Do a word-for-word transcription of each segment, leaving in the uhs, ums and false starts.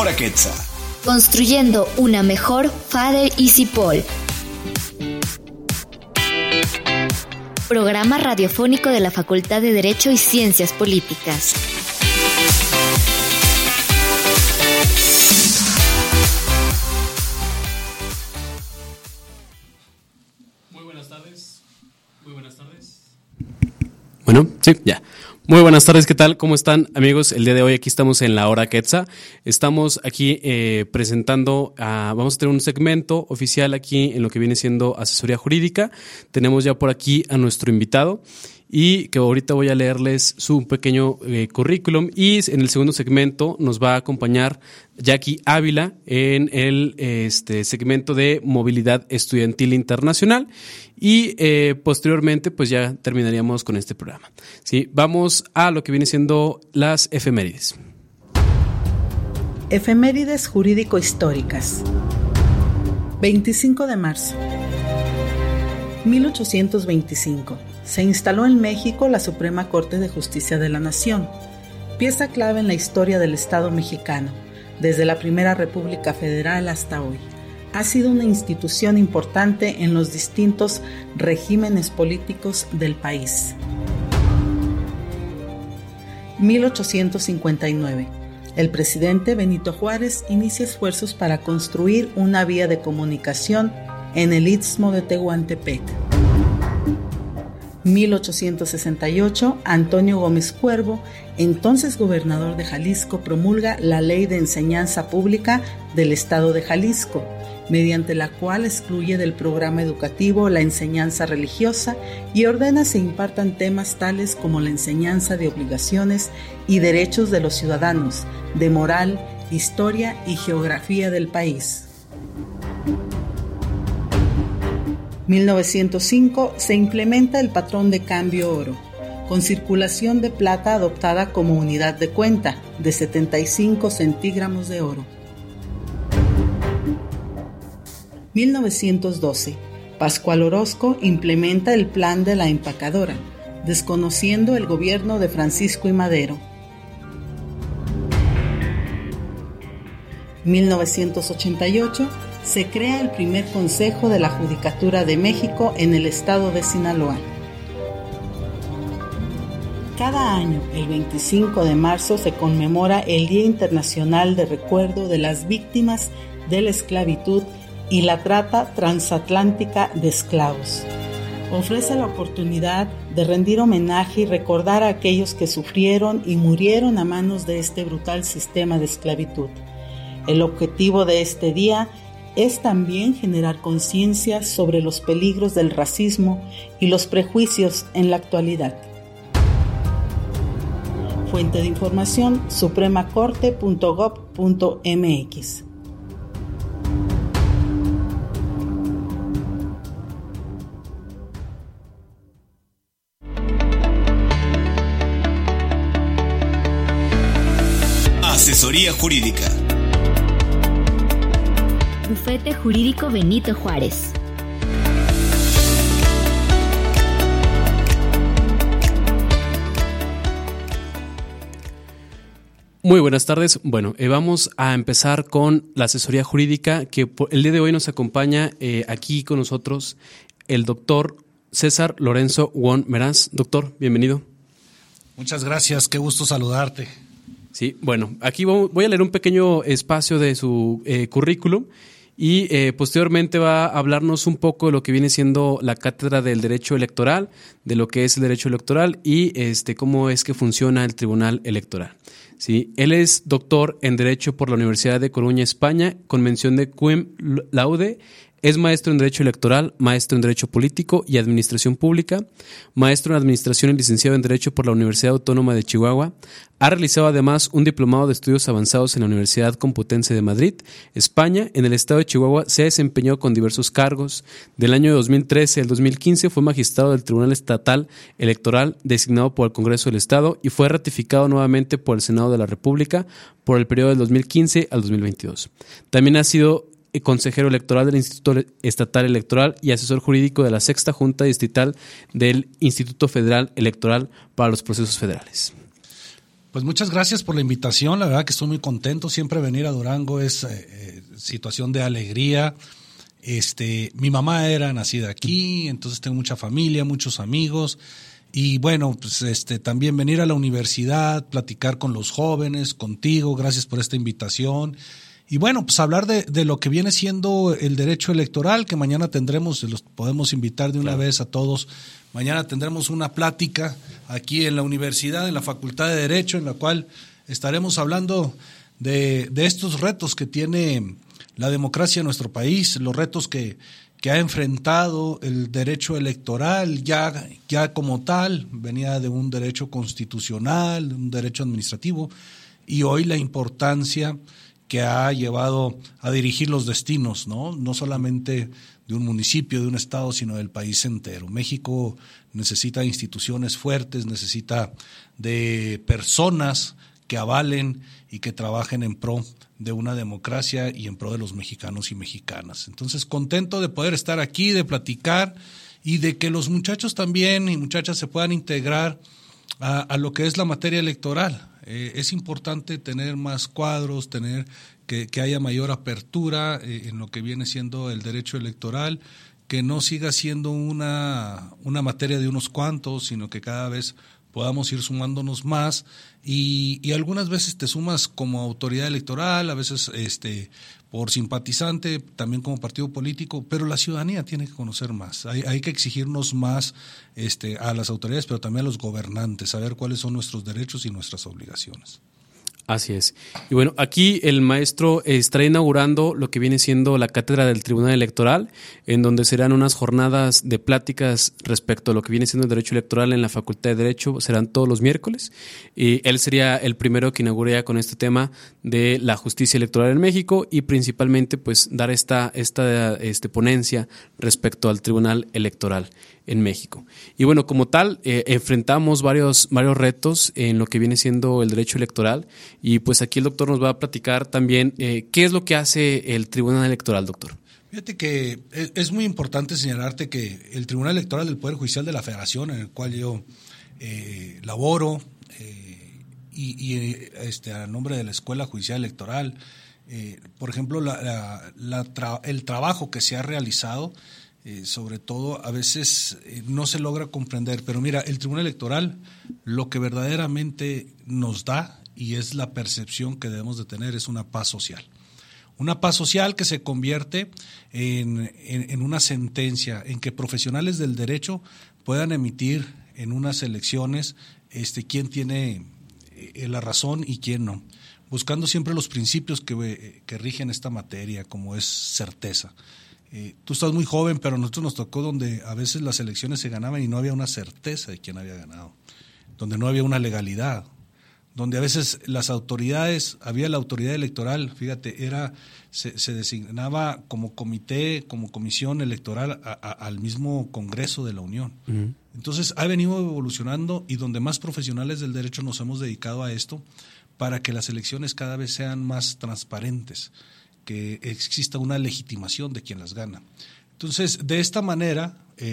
Hora Quetzal. Construyendo una mejor Fader y Cipol. Programa radiofónico de la Facultad de Derecho y Ciencias Políticas. Muy buenas tardes. Muy buenas tardes. Bueno, sí, ya. Muy buenas tardes, ¿qué tal? ¿Cómo están, amigos? El día de hoy aquí estamos en la Hora Quetzal. Estamos aquí eh, presentando, a, vamos a tener un segmento oficial aquí en lo que viene siendo asesoría jurídica. Tenemos ya por aquí a nuestro invitado y que ahorita voy a leerles su pequeño eh, currículum, y en el segundo segmento nos va a acompañar Jackie Ávila en el este segmento de movilidad estudiantil internacional, y eh, posteriormente pues ya terminaríamos con este programa. Sí, vamos a lo que viene siendo las efemérides. Efemérides jurídico-históricas. veinticinco de marzo. mil ochocientos veinticinco. Se instaló en México la Suprema Corte de Justicia de la Nación, pieza clave en la historia del Estado mexicano, desde la Primera República Federal hasta hoy. Ha sido una institución importante en los distintos regímenes políticos del país. mil ochocientos cincuenta y nueve. El presidente Benito Juárez inicia esfuerzos para construir una vía de comunicación en el Istmo de Tehuantepec. mil ochocientos sesenta y ocho, Antonio Gómez Cuervo, entonces gobernador de Jalisco, promulga la Ley de Enseñanza Pública del Estado de Jalisco, mediante la cual excluye del programa educativo la enseñanza religiosa y ordena se impartan temas tales como la enseñanza de obligaciones y derechos de los ciudadanos, de moral, historia y geografía del país. mil novecientos cinco se implementa el patrón de cambio oro, con circulación de plata adoptada como unidad de cuenta, de setenta y cinco centígramos de oro. mil novecientos doce. Pascual Orozco implementa el plan de la empacadora, desconociendo el gobierno de Francisco I. Madero. mil novecientos ochenta y ocho. Se crea el primer Consejo de la Judicatura de México en el estado de Sinaloa. Cada año, el veinticinco de marzo, se conmemora el Día Internacional de Recuerdo de las Víctimas de la Esclavitud y la Trata Transatlántica de Esclavos. Ofrece la oportunidad de rendir homenaje y recordar a aquellos que sufrieron y murieron a manos de este brutal sistema de esclavitud. El objetivo de este día es también generar conciencia sobre los peligros del racismo y los prejuicios en la actualidad. Fuente de información: suprema corte punto gob punto eme equis. Asesoría jurídica. Bufete Jurídico Benito Juárez. Muy buenas tardes. Bueno, eh, vamos a empezar con la asesoría jurídica, que por el día de hoy nos acompaña eh, aquí con nosotros el doctor César Lorenzo Won Meraz. Doctor, bienvenido. Muchas gracias, qué gusto saludarte. Sí, bueno, aquí voy a leer un pequeño espacio de su eh, currículum. Y eh, posteriormente va a hablarnos un poco de lo que viene siendo la cátedra del derecho electoral, de lo que es el derecho electoral y este cómo es que funciona el tribunal electoral. Sí, él es doctor en Derecho por la Universidad de Coruña, España, con mención de cum laude. Es maestro en Derecho Electoral, maestro en Derecho Político y Administración Pública, maestro en Administración y licenciado en Derecho por la Universidad Autónoma de Chihuahua. Ha realizado además un diplomado de estudios avanzados en la Universidad Complutense de Madrid, España. En el estado de Chihuahua se ha desempeñado con diversos cargos. Del año dos mil trece al dos mil quince fue magistrado del Tribunal Estatal Electoral designado por el Congreso del Estado y fue ratificado nuevamente por el Senado de la República por el periodo del dos mil quince al dos mil veintidós. También ha sido consejero electoral del Instituto Estatal Electoral y asesor jurídico de la Sexta Junta Distrital del Instituto Federal Electoral para los Procesos Federales. Pues muchas gracias por la invitación, la verdad que estoy muy contento, siempre venir a Durango es eh, situación de alegría. Este, mi mamá era nacida aquí, entonces tengo mucha familia, muchos amigos y bueno, pues este, también venir a la universidad, platicar con los jóvenes, contigo, gracias por esta invitación. Y bueno, pues hablar de, de lo que viene siendo el derecho electoral, que mañana tendremos, los podemos invitar de una claro. vez a todos. Mañana tendremos una plática aquí en la universidad, en la Facultad de Derecho, en la cual estaremos hablando de, de estos retos que tiene la democracia en nuestro país, los retos que, que ha enfrentado el derecho electoral ya, ya como tal, venía de un derecho constitucional, un derecho administrativo, y hoy la importancia que ha llevado a dirigir los destinos, ¿no? No solamente de un municipio, de un estado, sino del país entero. México necesita instituciones fuertes, necesita de personas que avalen y que trabajen en pro de una democracia y en pro de los mexicanos y mexicanas. Entonces, contento de poder estar aquí, de platicar y de que los muchachos también y muchachas se puedan integrar a, a lo que es la materia electoral. Eh, es importante tener más cuadros, tener que, que haya mayor apertura eh, en lo que viene siendo el derecho electoral, que no siga siendo una, una materia de unos cuantos, sino que cada vez podamos ir sumándonos más y, y algunas veces te sumas como autoridad electoral, a veces este por simpatizante, también como partido político, pero la ciudadanía tiene que conocer más. Hay, hay que exigirnos más este, a las autoridades, pero también a los gobernantes, saber cuáles son nuestros derechos y nuestras obligaciones. Así es. Y bueno, aquí el maestro estará inaugurando lo que viene siendo la cátedra del Tribunal Electoral, en donde serán unas jornadas de pláticas respecto a lo que viene siendo el derecho electoral en la Facultad de Derecho, serán todos los miércoles. Y él sería el primero que inauguraría con este tema de la justicia electoral en México y principalmente pues dar esta, esta este, ponencia respecto al Tribunal Electoral en México. Y bueno, como tal, eh, enfrentamos varios, varios retos en lo que viene siendo el derecho electoral y pues aquí el doctor nos va a platicar también eh, qué es lo que hace el Tribunal Electoral, doctor. Fíjate que es, es muy importante señalarte que el Tribunal Electoral del Poder Judicial de la Federación, en el cual yo eh, laboro eh, y, y este, a nombre de la Escuela Judicial Electoral, eh, por ejemplo, la, la, la tra- el trabajo que se ha realizado, Eh, sobre todo a veces eh, no se logra comprender, pero mira, el Tribunal Electoral lo que verdaderamente nos da y es la percepción que debemos de tener es una paz social. Una paz social que se convierte en, en, en una sentencia, en que profesionales del derecho puedan emitir en unas elecciones este, quién tiene eh, la razón y quién no, buscando siempre los principios que, eh, que rigen esta materia, como es certeza. Eh, tú estás muy joven, pero a nosotros nos tocó donde a veces las elecciones se ganaban y no había una certeza de quién había ganado, donde no había una legalidad, donde a veces las autoridades, había la autoridad electoral, fíjate, era se, se designaba como comité, como comisión electoral a, a, al mismo Congreso de la Unión. Uh-huh. Entonces ha venido evolucionando y donde más profesionales del derecho nos hemos dedicado a esto para que las elecciones cada vez sean más transparentes, que exista una legitimación de quien las gana. Entonces, de esta manera,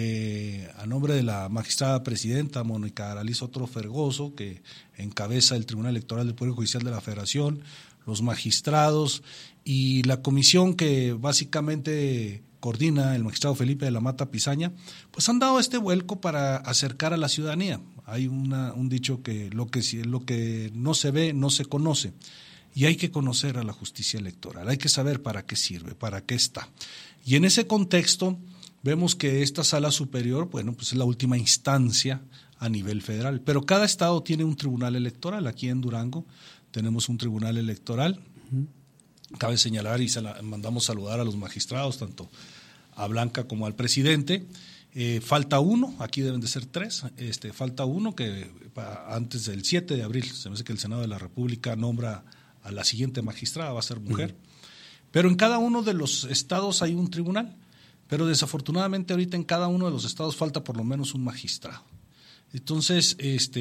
eh, a nombre de la magistrada presidenta Mónica Aralí Otro Fergoso, que encabeza el Tribunal Electoral del Poder Judicial de la Federación, los magistrados y la comisión que básicamente coordina el magistrado Felipe de la Mata Pizaña, pues han dado este vuelco para acercar a la ciudadanía. Hay una, un dicho que lo que lo que no se ve, no se conoce. Y hay que conocer a la justicia electoral, hay que saber para qué sirve, para qué está. Y en ese contexto vemos que esta sala superior, bueno, pues es la última instancia a nivel federal, pero cada estado tiene un tribunal electoral. Aquí en Durango tenemos un tribunal electoral. Uh-huh. Cabe señalar y se la, mandamos saludar a los magistrados, tanto a Blanca como al presidente. Eh, falta uno, aquí deben de ser tres, este, falta uno que para, antes del siete de abril, se me hace que el Senado de la República nombra a la siguiente magistrada, va a ser mujer. Uh-huh. Pero en cada uno de los estados hay un tribunal, pero desafortunadamente ahorita en cada uno de los estados falta por lo menos un magistrado. Entonces,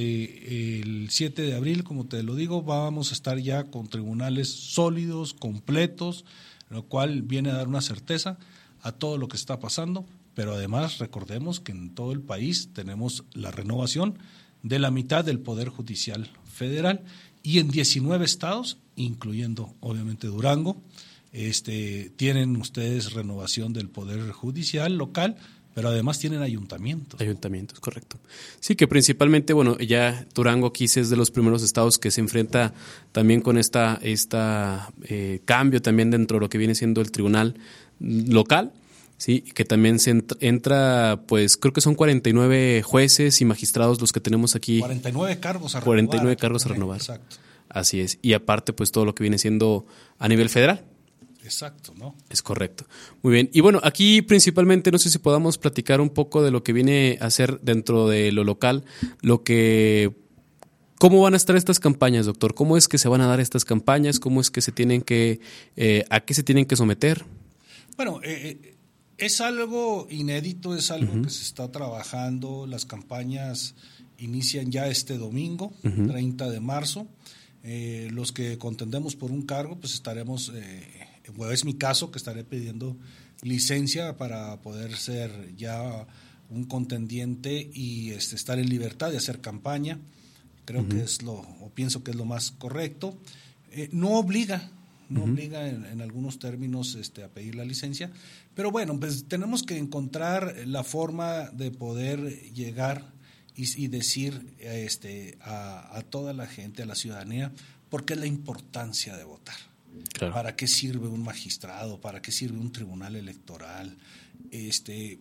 este, el siete de abril, como te lo digo, vamos a estar ya con tribunales sólidos, completos, lo cual viene a dar una certeza a todo lo que está pasando, pero además recordemos que en todo el país tenemos la renovación de la mitad del Poder Judicial Federal y en diecinueve estados, incluyendo obviamente Durango, este, tienen ustedes renovación del Poder Judicial local, pero además tienen ayuntamientos. Ayuntamientos, correcto. Sí, que principalmente, bueno, ya Durango aquí es de los primeros estados que se enfrenta también con esta, esta eh, cambio también dentro de lo que viene siendo el tribunal local, sí, que también se entra, entra, pues creo que son cuarenta y nueve jueces y magistrados los que tenemos aquí. cuarenta y nueve cargos a renovar. cuarenta y nueve cargos a renovar. Exacto. Así es. Y aparte, pues todo lo que viene siendo a nivel federal. Exacto, ¿no? Es correcto. Muy bien. Y bueno, aquí principalmente no sé si podamos platicar un poco de lo que viene a ser dentro de lo local, lo que, ¿cómo van a estar estas campañas, doctor? ¿Cómo es que se van a dar estas campañas? ¿Cómo es que se tienen que, eh, a qué se tienen que someter? Bueno, eh, es algo inédito, es algo uh-huh. que se está trabajando. Las campañas inician ya este domingo, uh-huh. treinta de marzo. Eh, los que contendemos por un cargo, pues estaremos... Eh, Bueno, es mi caso que estaré pidiendo licencia para poder ser ya un contendiente y este, estar en libertad de hacer campaña. Creo uh-huh. que es lo, o pienso que es lo más correcto. Eh, no obliga, no uh-huh. obliga en, en algunos términos este, a pedir la licencia, pero bueno, pues tenemos que encontrar la forma de poder llegar y, y decir este, a, a toda la gente, a la ciudadanía, por qué es la importancia de votar. Claro. ¿Para qué sirve un magistrado? ¿Para qué sirve un tribunal electoral? Este,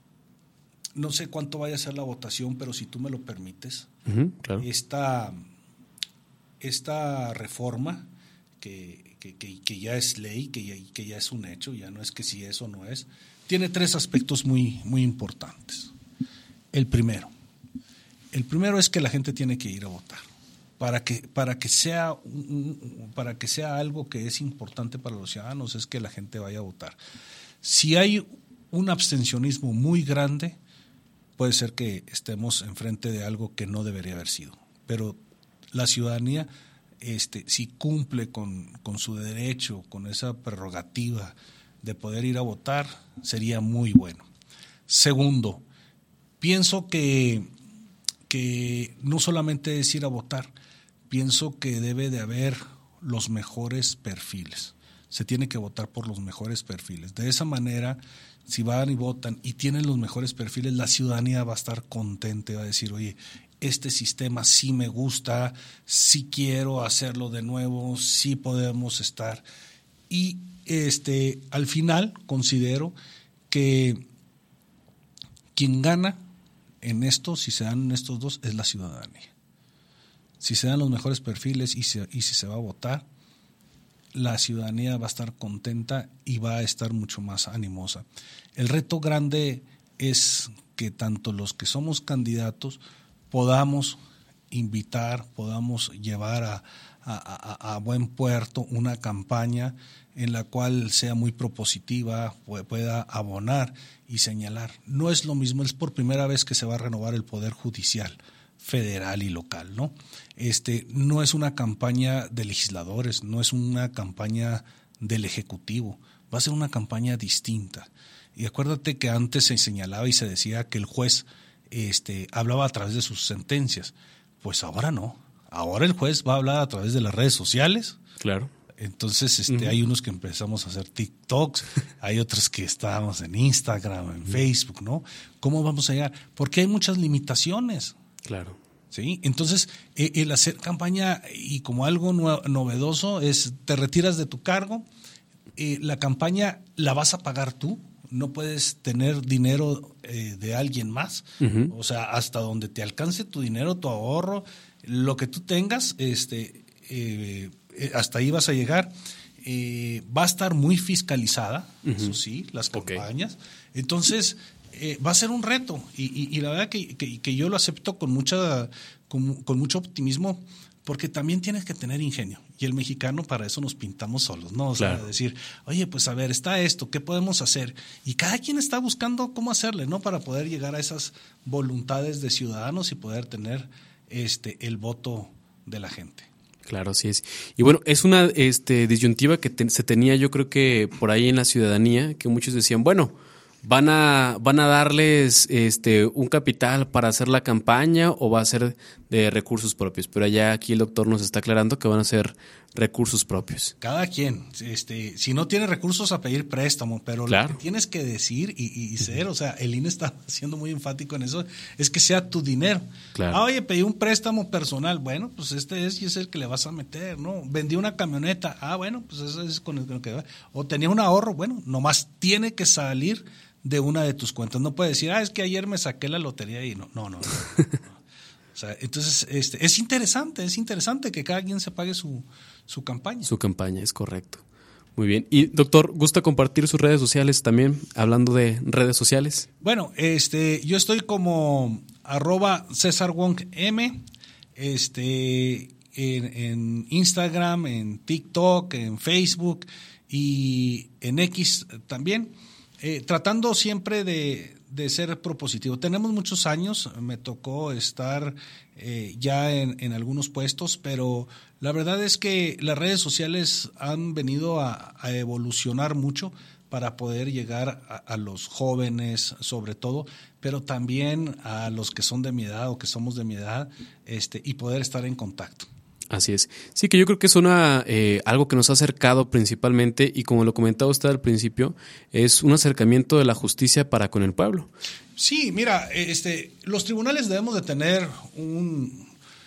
no sé cuánto vaya a ser la votación, pero si tú me lo permites, uh-huh, claro. esta, esta reforma que, que, que, que ya es ley, que ya, que ya es un hecho, ya no es que si es o no es, tiene tres aspectos muy, muy importantes. El primero, el primero es que la gente tiene que ir a votar. Para que, para que sea para que sea algo que es importante para los ciudadanos es que la gente vaya a votar. Si hay un abstencionismo muy grande, puede ser que estemos enfrente de algo que no debería haber sido. Pero la ciudadanía, este, si cumple con, con su derecho, con esa prerrogativa de poder ir a votar, sería muy bueno. Segundo, pienso que, que no solamente es ir a votar, pienso que debe de haber los mejores perfiles. Se tiene que votar por los mejores perfiles. De esa manera, si van y votan y tienen los mejores perfiles, la ciudadanía va a estar contenta y va a decir, oye, este sistema sí me gusta, sí quiero hacerlo de nuevo, sí podemos estar. Y este, al final considero que quien gana en esto, si se dan estos dos, es la ciudadanía. Si se dan los mejores perfiles y, se, y si se va a votar, la ciudadanía va a estar contenta y va a estar mucho más animosa. El reto grande es que tanto los que somos candidatos podamos invitar, podamos llevar a, a, a, a buen puerto una campaña en la cual sea muy propositiva, pueda abonar y señalar. No es lo mismo, es por primera vez que se va a renovar el Poder Judicial federal y local, ¿no? Este, no es una campaña de legisladores, no es una campaña del Ejecutivo, va a ser una campaña distinta. Y acuérdate que antes se señalaba y se decía que el juez este, hablaba a través de sus sentencias, pues ahora no, ahora el juez va a hablar a través de las redes sociales. Claro. Entonces este, uh-huh. hay unos que empezamos a hacer TikToks, hay otros que estábamos en Instagram, en uh-huh. Facebook, ¿no? ¿Cómo vamos a llegar? Porque hay muchas limitaciones. Claro. ¿Sí? Entonces, eh, el hacer campaña y como algo no, novedoso es te retiras de tu cargo, eh, la campaña la vas a pagar tú, no puedes tener dinero eh, de alguien más, uh-huh. o sea, hasta donde te alcance tu dinero, tu ahorro, lo que tú tengas, este, eh, hasta ahí vas a llegar. Eh, va a estar muy fiscalizada, uh-huh. eso sí, las campañas. Okay. Entonces, eh, va a ser un reto y, y, y la verdad que, que, que yo lo acepto con mucha con, con mucho optimismo, porque también tienes que tener ingenio y el mexicano para eso nos pintamos solos, ¿no? O sea, claro. decir, oye, pues a ver, está esto, ¿qué podemos hacer? Y cada quien está buscando cómo hacerle, ¿no? Para poder llegar a esas voluntades de ciudadanos y poder tener este el voto de la gente. Claro, así es. Y bueno, es una este, disyuntiva que te, se tenía yo creo que por ahí en la ciudadanía, que muchos decían, bueno, ¿Van a, van a darles este un capital para hacer la campaña o va a ser de recursos propios? Pero allá aquí el doctor nos está aclarando que van a ser recursos propios. Cada quien, este, si no tiene recursos a pedir préstamo, pero claro. Lo que tienes que decir y, y, y ser, o sea, el I N E está siendo muy enfático en eso, es que sea tu dinero. Claro. Ah, oye, pedí un préstamo personal, bueno, pues este es y es el que le vas a meter, ¿no? Vendí una camioneta, ah, bueno, pues eso es con el, con el que va. O tenía un ahorro, bueno, nomás tiene que salir de una de tus cuentas. No puedes decir, ah, es que ayer me saqué la lotería y no, no, no. no, no. O sea, entonces, este, es interesante, es interesante que cada quien se pague su, su campaña. Su campaña, es correcto. Muy bien. Y doctor, ¿gusta compartir sus redes sociales también, hablando de redes sociales? Bueno, este, yo estoy como arroba César Wong M, este, en, en Instagram, en TikTok, en Facebook y en X también. Eh, tratando siempre de, de ser propositivo. Tenemos muchos años, me tocó estar eh, ya en, en algunos puestos, pero la verdad es que las redes sociales han venido a, a evolucionar mucho para poder llegar a, a los jóvenes sobre todo, pero también a los que son de mi edad o que somos de mi edad, este, y poder estar en contacto. Así es. Sí, que yo creo que es una eh, algo que nos ha acercado principalmente, y como lo comentaba usted al principio, es un acercamiento de la justicia para con el pueblo. Sí, mira, este, los tribunales debemos de tener un,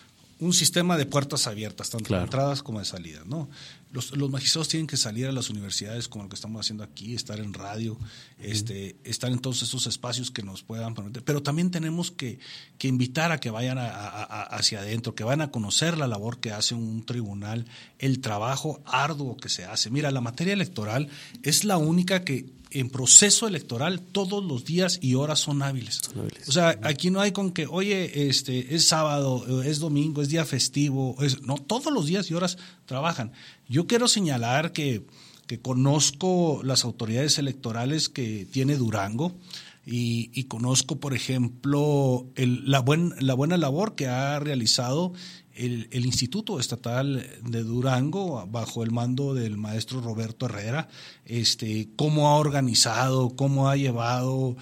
un sistema de puertas abiertas, tanto claro. de entradas como de salidas, ¿no? Los, los magistrados tienen que salir a las universidades como lo que estamos haciendo aquí, estar en radio, uh-huh. este, estar en todos esos espacios que nos puedan permitir. Pero también tenemos que, que invitar a que vayan a, a, a hacia adentro, que vayan a conocer la labor que hace un tribunal, el trabajo arduo que se hace. Mira, la materia electoral es la única que en proceso electoral todos los días y horas son hábiles. Son hábiles. O sea, aquí no hay con que, oye, este, es sábado, es domingo, es día festivo. Es, no, todos los días y horas trabajan. Yo quiero señalar que, que conozco las autoridades electorales que tiene Durango y, y conozco, por ejemplo, el, la, buen, la buena labor que ha realizado El, el Instituto Estatal de Durango, bajo el mando del maestro Roberto Herrera, este, cómo ha organizado, cómo ha llevado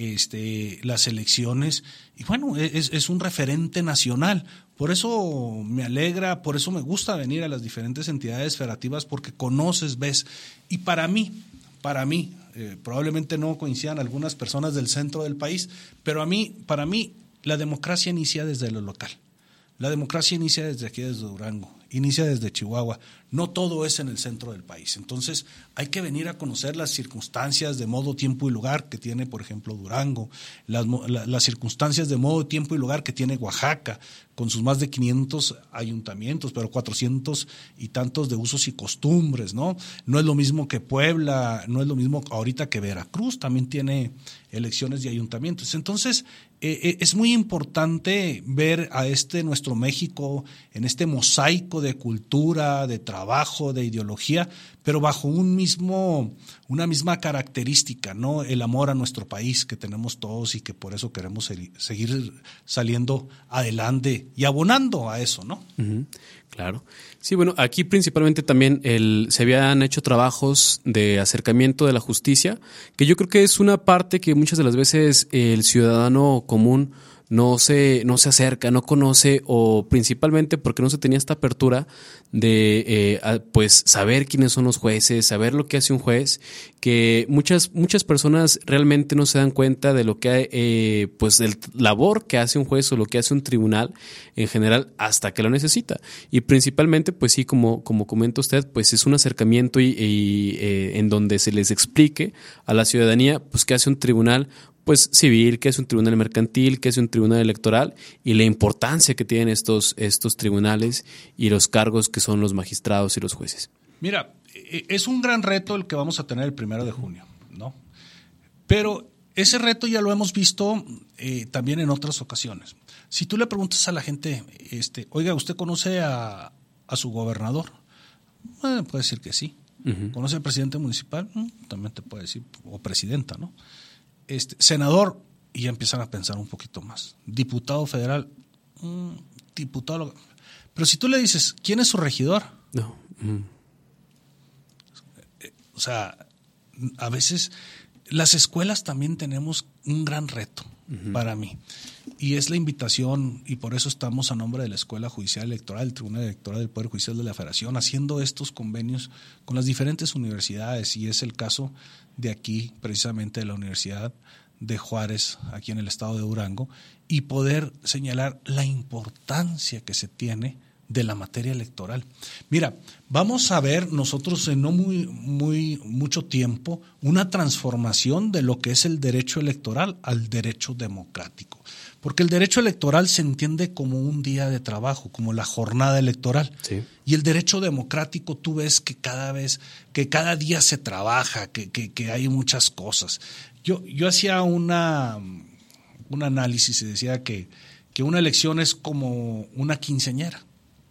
este, las elecciones. Y bueno, es, es un referente nacional. Por eso me alegra, por eso me gusta venir a las diferentes entidades federativas, porque conoces, ves. Y para mí, para mí, eh, probablemente no coincidan algunas personas del centro del país, pero a mí, para mí, la democracia inicia desde lo local. La democracia inicia desde aquí, desde Durango, inicia desde Chihuahua. No todo es en el centro del país. Entonces hay que venir a conocer las circunstancias de modo, tiempo y lugar que tiene, por ejemplo, Durango, las, la, las circunstancias de modo, tiempo y lugar que tiene Oaxaca, con sus más de quinientos ayuntamientos, pero cuatrocientos y tantos de usos y costumbres, ¿no? No es lo mismo que Puebla, no es lo mismo ahorita que Veracruz, también tiene elecciones de ayuntamientos. Entonces, eh, es muy importante ver a este nuestro México en este mosaico de cultura, de trabajo, de ideología, pero bajo un mismo, una misma característica, ¿no? El amor a nuestro país que tenemos todos y que por eso queremos ser, seguir saliendo adelante y abonando a eso, ¿no? Uh-huh. Claro. Sí, bueno, aquí principalmente también el, se habían hecho trabajos de acercamiento de la justicia, que yo creo que es una parte que muchas de las veces el ciudadano común no se, no se acerca, no conoce, o principalmente porque no se tenía esta apertura de eh, a, pues saber quiénes son los jueces, saber lo que hace un juez, que muchas muchas personas realmente no se dan cuenta de lo que eh, pues el labor que hace un juez o lo que hace un tribunal en general hasta que lo necesita. Y principalmente, pues sí, como, como comenta usted, pues es un acercamiento y, y eh, en donde se les explique a la ciudadanía pues qué hace un tribunal pues civil, que es un tribunal mercantil, que es un tribunal electoral, y la importancia que tienen estos, estos tribunales y los cargos que son los magistrados y los jueces. Mira, es un gran reto el que vamos a tener el primero de junio, ¿no? Pero ese reto ya lo hemos visto eh, también en otras ocasiones. Si tú le preguntas a la gente, este, oiga, ¿usted conoce a, a su gobernador? Eh, puede decir que sí. Uh-huh. ¿Conoce al presidente municipal? Mm, también te puede decir, o presidenta, ¿no? Este, senador, y ya empiezan a pensar un poquito más. Diputado federal, mmm, diputado. Pero si tú le dices, ¿quién es su regidor? No. Mm. O sea, a veces las escuelas también tenemos un gran reto uh-huh. para mí. Y es la invitación, y por eso estamos a nombre de la Escuela Judicial Electoral, del Tribunal Electoral del Poder Judicial de la Federación, haciendo estos convenios con las diferentes universidades, y es el caso de aquí, precisamente de la Universidad de Juárez, aquí en el estado de Durango, y poder señalar la importancia que se tiene de la materia electoral. Mira, vamos a ver nosotros en no muy, muy mucho tiempo una transformación de lo que es el derecho electoral al derecho democrático. Porque el derecho electoral se entiende como un día de trabajo, como la jornada electoral. Sí. Y el derecho democrático tú ves que cada vez, que cada día se trabaja, que, que, que hay muchas cosas. Yo, yo hacía una, un análisis y decía que, que una elección es como una quinceañera.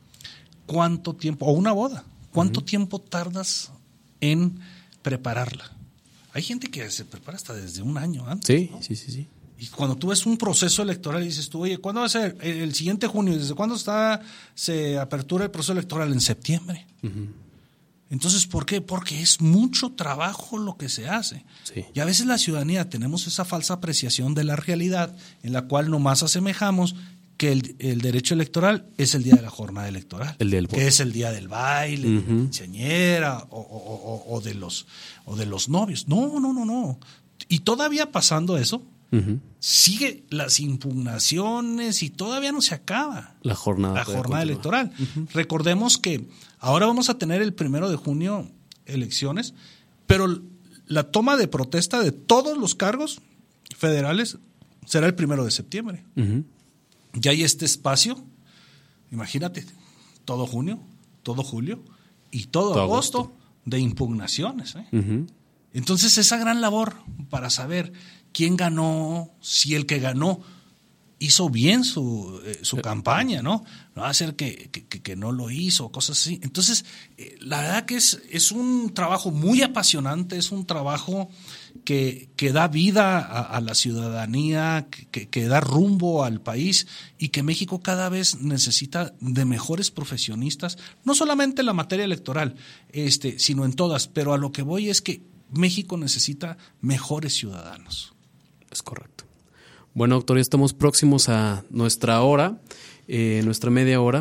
¿Cuánto tiempo, o una boda, cuánto uh-huh. tiempo tardas en prepararla? Hay gente que se prepara hasta desde un año antes. Sí, ¿no? sí, sí, sí. Y cuando tú ves un proceso electoral y dices tú, oye, ¿cuándo va a ser? El siguiente junio, ¿desde cuándo está, se apertura el proceso electoral? En septiembre. Uh-huh. Entonces, ¿por qué? Porque es mucho trabajo lo que se hace. Sí. Y a veces la ciudadanía tenemos esa falsa apreciación de la realidad en la cual nomás asemejamos que el, el derecho electoral es el día de la jornada electoral, el del que es el día del baile, uh-huh. de la quinceañera o, o, o, o, de los, o de los novios. No, no, no, no. Y todavía pasando eso, uh-huh. sigue las impugnaciones y todavía no se acaba la jornada, la jornada electoral. Uh-huh. Recordemos que ahora vamos a tener el primero de junio elecciones, pero la toma de protesta de todos los cargos federales será el primero de septiembre. Uh-huh. Ya hay este espacio, imagínate, todo junio, todo julio y todo, todo agosto, agosto de impugnaciones. ¿eh? Uh-huh. Entonces esa gran labor para saber quién ganó, si el que ganó hizo bien su, eh, su campaña, ¿no? No va a ser que, que, que no lo hizo, cosas así. Entonces, eh, la verdad que es, es un trabajo muy apasionante, es un trabajo que, que da vida a, a la ciudadanía, que, que da rumbo al país y que México cada vez necesita de mejores profesionistas, no solamente en la materia electoral, este, sino en todas. Pero a lo que voy es que México necesita mejores ciudadanos. Es correcto. Bueno, doctor, ya estamos próximos a nuestra hora, eh, nuestra media hora.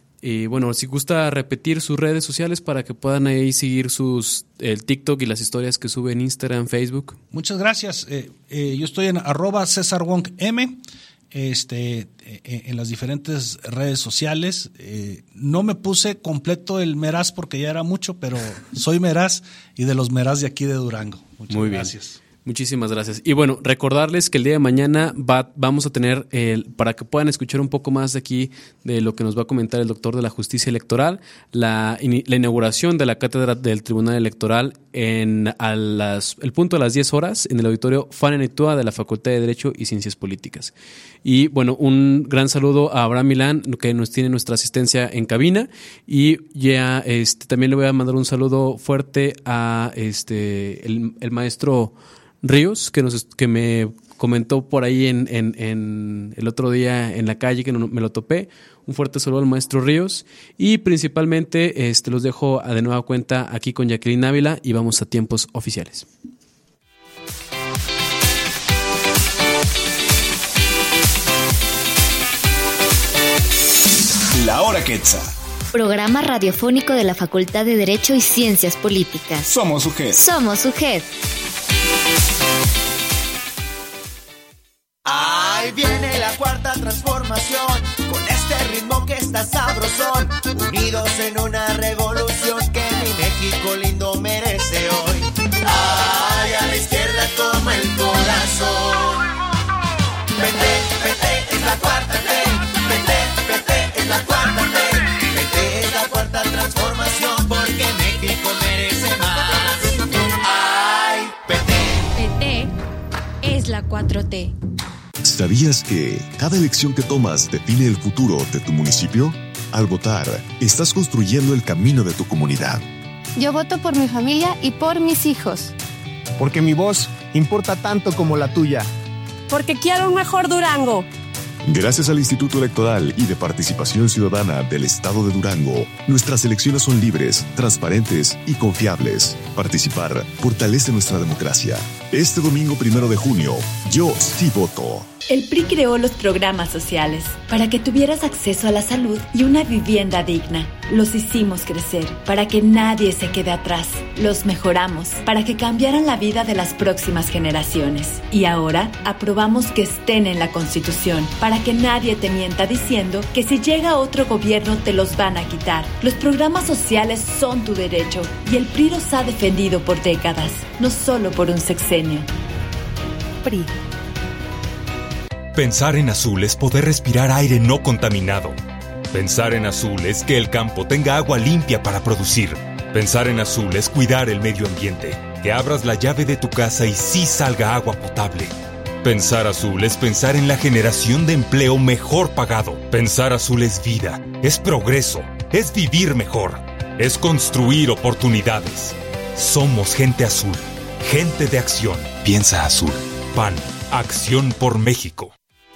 Y bueno, si gusta repetir sus redes sociales para que puedan ahí seguir sus el TikTok y las historias que sube en Instagram, Facebook. Muchas gracias. Eh, eh, yo estoy en arroba César Wong M, este, eh, en las diferentes redes sociales. Eh, no me puse completo el Meraz porque ya era mucho, pero soy Meraz y de los Meraz de aquí de Durango. Muchas Muy gracias. Bien. Muchísimas gracias. Y bueno, recordarles que el día de mañana va, vamos a tener, el, para que puedan escuchar un poco más de aquí de lo que nos va a comentar el doctor de la Justicia Electoral, la, la inauguración de la cátedra del Tribunal Electoral en a las, el punto de las diez horas en el auditorio Fanny Nitua de la Facultad de Derecho y Ciencias Políticas. Y bueno, un gran saludo a Abraham Milán, que nos tiene nuestra asistencia en cabina, y ya este, también le voy a mandar un saludo fuerte a este el, el maestro Ríos, que nos que me comentó por ahí en, en, en el otro día en la calle, que no, me lo topé. Un fuerte saludo al maestro Ríos. Y principalmente este, los dejo de nueva cuenta aquí con Jacqueline Ávila y vamos a tiempos oficiales. La Hora Quetzal. Programa radiofónico de la Facultad de Derecho y Ciencias Políticas. Somos U G E D. Somos U G E D. Ahí viene la cuarta transformación, con este ritmo que está sabrosón, unidos en una revolución que mi México lindo merece hoy. Ay, a la izquierda toma el corazón. P T, P T es la cuarta T, P T, P T es la cuarta T, P T es la cuarta transformación porque México merece más. Ay, P T. P T es la cuatro T. ¿Sabías que cada elección que tomas define el futuro de tu municipio? Al votar, estás construyendo el camino de tu comunidad. Yo voto por mi familia y por mis hijos. Porque mi voz importa tanto como la tuya. Porque quiero un mejor Durango. Gracias al Instituto Electoral y de Participación Ciudadana del Estado de Durango, nuestras elecciones son libres, transparentes y confiables. Participar fortalece nuestra democracia. Este domingo primero de junio, yo sí voto. El P R I creó los programas sociales para que tuvieras acceso a la salud y una vivienda digna. Los hicimos crecer para que nadie se quede atrás. Los mejoramos para que cambiaran la vida de las próximas generaciones. Y ahora aprobamos que estén en la Constitución para que nadie te mienta diciendo que si llega otro gobierno te los van a quitar. Los programas sociales son tu derecho y el P R I los ha defendido por décadas, no solo por un sexenio. P R I. Pensar en azul es poder respirar aire no contaminado. Pensar en azul es que el campo tenga agua limpia para producir. Pensar en azul es cuidar el medio ambiente, que abras la llave de tu casa y sí salga agua potable. Pensar azul es pensar en la generación de empleo mejor pagado. Pensar azul es vida, es progreso, es vivir mejor, es construir oportunidades. Somos gente azul, gente de acción. Piensa azul. P A N, Acción por México.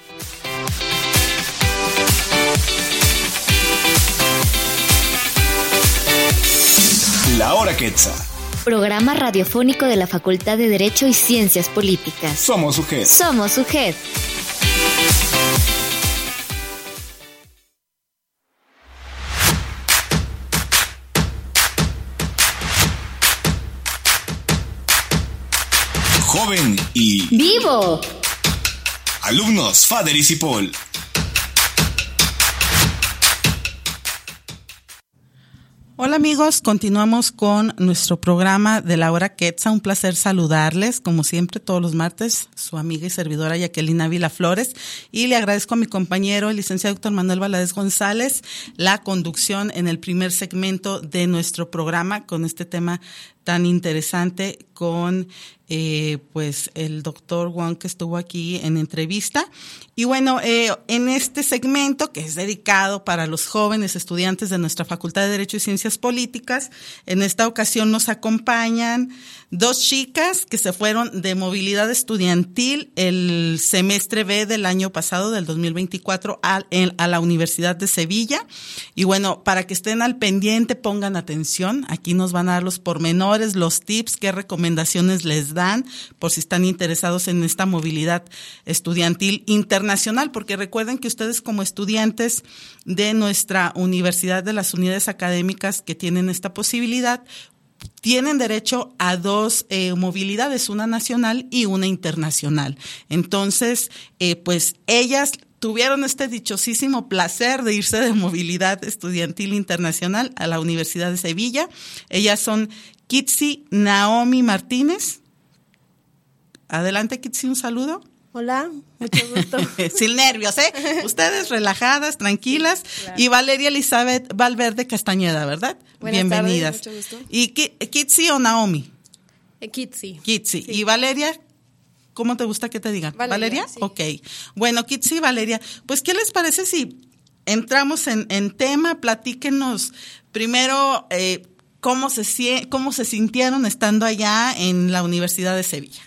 La Hora Quetzal. Programa radiofónico de la Facultad de Derecho y Ciencias Políticas. Somos U G E D. Somos U G E D. Joven y... ¡Vivo! Alumnos, Faderis y Paul. Hola amigos, continuamos con nuestro programa de la Hora Quetzal. Un placer saludarles, como siempre, todos los martes, su amiga y servidora Jacqueline Ávila Flores. Y le agradezco a mi compañero, el licenciado doctor Manuel Valadez González, la conducción en el primer segmento de nuestro programa con este tema tan interesante con eh, pues el doctor Wong, que estuvo aquí en entrevista. Y bueno, eh, en este segmento, que es dedicado para los jóvenes estudiantes de nuestra Facultad de Derecho y Ciencias Políticas, en esta ocasión nos acompañan dos chicas que se fueron de movilidad estudiantil el semestre B del año pasado, del dos mil veinticuatro, a, en, a la Universidad de Sevilla. Y bueno, para que estén al pendiente, pongan atención, aquí nos van a dar los pormenores, los tips, qué recomendaciones les dan, por si están interesados en esta movilidad estudiantil internacional, porque recuerden que ustedes como estudiantes de nuestra universidad, de las unidades académicas que tienen esta posibilidad, tienen derecho a dos eh, movilidades, una nacional y una internacional. Entonces, eh, pues ellas tuvieron este dichosísimo placer de irse de movilidad estudiantil internacional a la Universidad de Sevilla. Ellas son Kitsi Naomi Martínez. Adelante, Kitsi, un saludo. Hola, mucho gusto. Sin nervios, ¿eh? Ustedes relajadas, tranquilas. Claro. Y Valeria Elizabeth Valverde Castañeda, ¿verdad? Buenas Bienvenidas. tardes, mucho gusto. ¿Y Kitsi o Naomi? Eh, Kitsi. Kitsi. Sí. ¿Y Valeria? ¿Cómo te gusta que te digan? Valeria. ¿Valeria? Sí. Ok. Bueno, Kitsi y Valeria, pues, ¿qué les parece si entramos en, en tema? Platíquenos primero eh, cómo se, cómo se sintieron estando allá en la Universidad de Sevilla.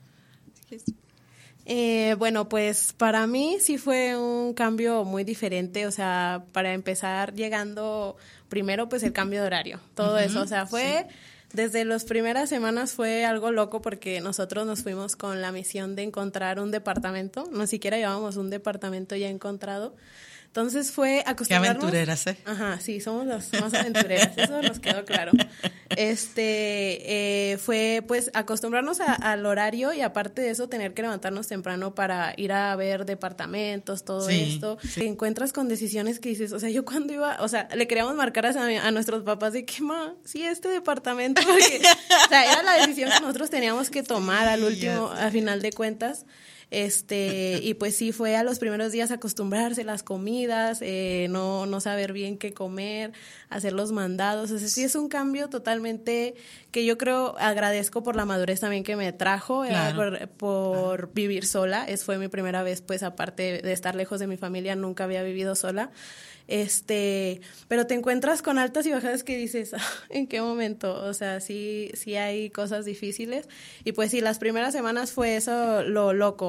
Eh, bueno, pues para mí sí fue un cambio muy diferente, o sea, para empezar llegando primero pues el cambio de horario, todo uh-huh, eso, o sea, fue sí. Desde las primeras semanas fue algo loco porque nosotros nos fuimos con la misión de encontrar un departamento, no siquiera llevábamos un departamento ya encontrado. Entonces fue acostumbrarnos. Qué aventureras, ¿eh? Ajá, sí, somos las más aventureras, eso nos quedó claro. Este, eh, fue pues acostumbrarnos a, al horario y aparte de eso tener que levantarnos temprano para ir a ver departamentos, todo sí, esto. Sí. Te encuentras con decisiones que dices, o sea, yo cuando iba, o sea, le queríamos marcar a, a nuestros papás de que, ma, sí, este departamento, porque, o sea, era la decisión que nosotros teníamos que tomar al último, al final de cuentas. Este, y pues sí, fue a los primeros días acostumbrarse las comidas, eh, no, no saber bien qué comer, hacer los mandados, o sea, sí es un cambio totalmente que yo creo, agradezco por la madurez también que me trajo, claro. eh, por, por claro. vivir sola, es fue mi primera vez, pues aparte de estar lejos de mi familia, nunca había vivido sola. Este, pero te encuentras con altas y bajadas que dices, ¿en qué momento? O sea, sí, sí hay cosas difíciles y pues sí, las primeras semanas fue eso lo loco,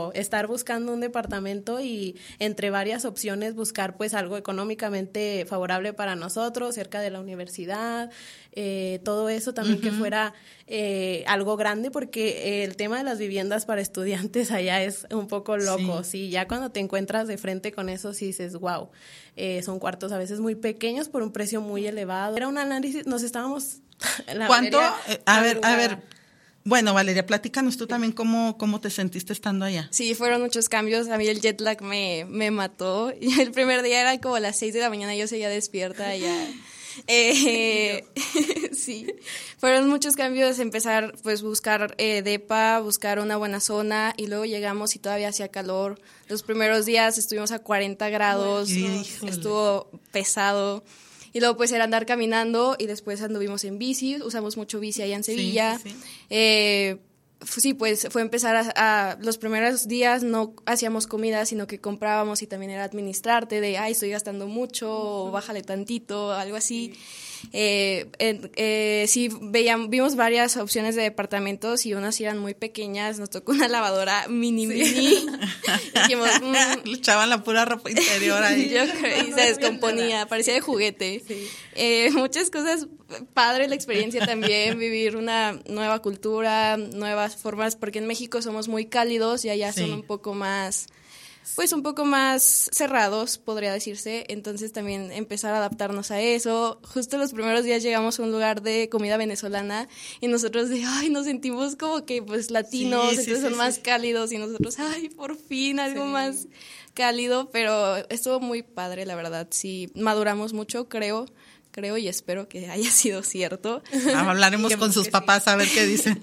como estar buscando un departamento y entre varias opciones buscar pues algo económicamente favorable para nosotros, cerca de la universidad, eh, todo eso también uh-huh. que fuera eh, algo grande, porque el tema de las viviendas para estudiantes allá es un poco loco, sí, sí ya cuando te encuentras de frente con eso sí dices, wow, eh, son cuartos a veces muy pequeños por un precio muy elevado. Era un análisis, nos estábamos... ¿Cuánto? Eh, a ver, a ver... Bueno, Valeria, platícanos tú también cómo, cómo te sentiste estando allá. Sí, fueron muchos cambios. A mí el jet lag me, me mató. Y el primer día era como a las seis de la mañana, yo seguía despierta ya. Eh, sí, fueron muchos cambios. Empezar, pues, buscar eh, depa, buscar una buena zona, y luego llegamos y todavía hacía calor. Los primeros días estuvimos a cuarenta grados, ¿no? Estuvo pesado. Y luego pues era andar caminando y después anduvimos en bici, usamos mucho bici allá en Sevilla. Sí, sí. Eh, sí, pues fue empezar a, a... Los primeros días no hacíamos comida, sino que comprábamos, y también era administrarte de, ay, estoy gastando mucho, uh-huh. o bájale tantito, algo así. Sí. Eh, eh, eh, sí, veíamos, vimos varias opciones de departamentos y unas eran muy pequeñas. Nos tocó una lavadora mini mini. Sí. Dijimos, mm. Le echaban la pura ropa interior ahí. Yo creo, y se descomponía, parecía de juguete. Sí. Eh, muchas cosas, padre la experiencia también, vivir una nueva cultura, nuevas formas, porque en México somos muy cálidos y allá sí. son un poco más... pues un poco más cerrados, podría decirse. Entonces también empezar a adaptarnos a eso. Justo los primeros días llegamos a un lugar de comida venezolana y nosotros de, ay, nos sentimos como que pues latinos, sí, entonces sí, son sí, más sí. cálidos, y nosotros, ay, por fin algo sí. más cálido, pero estuvo muy padre, la verdad. Sí, maduramos mucho, creo. Creo y espero que haya sido cierto. Ah, hablaremos con sus papás sí. a ver qué dicen.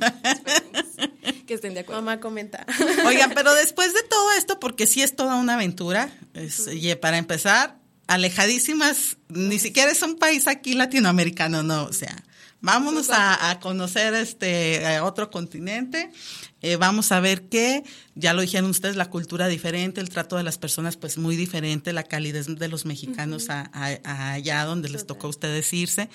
Que estén de acuerdo. Mamá comenta. Oigan, pero después de todo esto, porque sí es toda una aventura, es, y para empezar, alejadísimas, ni siquiera es un país aquí latinoamericano, no, o sea, vámonos a, a conocer este a otro continente, eh, vamos a ver que, ya lo dijeron ustedes, la cultura diferente, el trato de las personas pues muy diferente, la calidez de los mexicanos uh-huh. a, a, a allá donde les tocó a ustedes irse,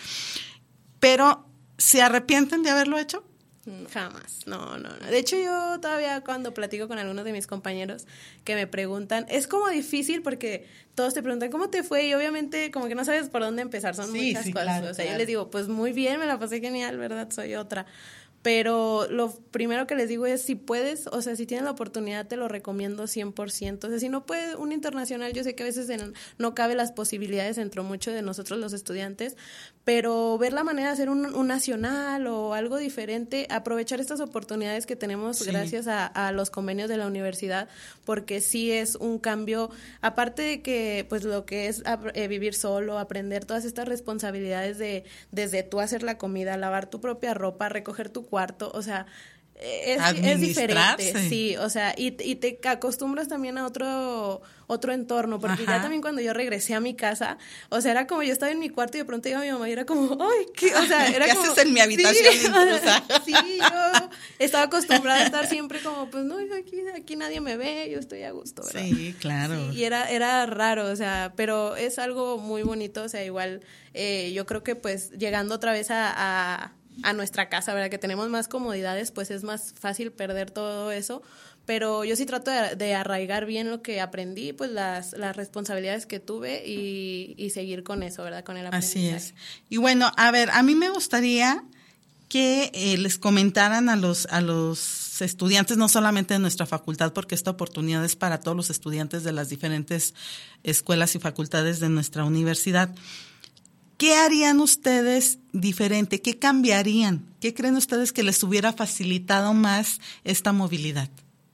pero ¿se arrepienten de haberlo hecho? Jamás, no, no, no. De hecho, yo todavía cuando platico con algunos de mis compañeros que me preguntan, es como difícil porque todos te preguntan cómo te fue y obviamente como que no sabes por dónde empezar, son sí, muchas sí, cosas. Claro, o sea, claro. Yo les digo, pues muy bien, me la pasé genial, ¿verdad? Soy otra. Pero lo primero que les digo es, si puedes, o sea, si tienes la oportunidad, te lo recomiendo cien por ciento. O sea, si no puedes, un internacional, yo sé que a veces en, no cabe las posibilidades dentro mucho de nosotros los estudiantes, pero ver la manera de hacer un, un nacional o algo diferente, aprovechar estas oportunidades que tenemos sí. gracias a, a los convenios de la universidad, porque sí es un cambio, aparte de que, pues, lo que es eh, vivir solo, aprender todas estas responsabilidades de, desde tú hacer la comida, lavar tu propia ropa, recoger tu cuarto, o sea, es, es diferente, sí, o sea, y, y te acostumbras también a otro otro entorno, porque Ajá. ya también cuando yo regresé a mi casa, o sea, era como yo estaba en mi cuarto y de pronto iba mi mamá y era como, ay, ¿qué? O sea, era ¿Qué como, haces en mi habitación? Sí, intrusa? Sí, yo estaba acostumbrada a estar siempre como, pues no, aquí, aquí nadie me ve, yo estoy a gusto, ¿verdad? Sí, claro. Sí, y era, era raro, o sea, pero es algo muy bonito, o sea, igual, eh, yo creo que pues llegando otra vez a, a a nuestra casa, ¿verdad? Que tenemos más comodidades, pues es más fácil perder todo eso, pero yo sí trato de, de arraigar bien lo que aprendí, pues las, las responsabilidades que tuve y, y seguir con eso, ¿verdad? Con el aprendizaje. Así es. Y bueno, a ver, a mí me gustaría que eh, les comentaran a los, a los estudiantes, no solamente de nuestra facultad, porque esta oportunidad es para todos los estudiantes de las diferentes escuelas y facultades de nuestra universidad. ¿Qué harían ustedes diferente? ¿Qué cambiarían? ¿Qué creen ustedes que les hubiera facilitado más esta movilidad?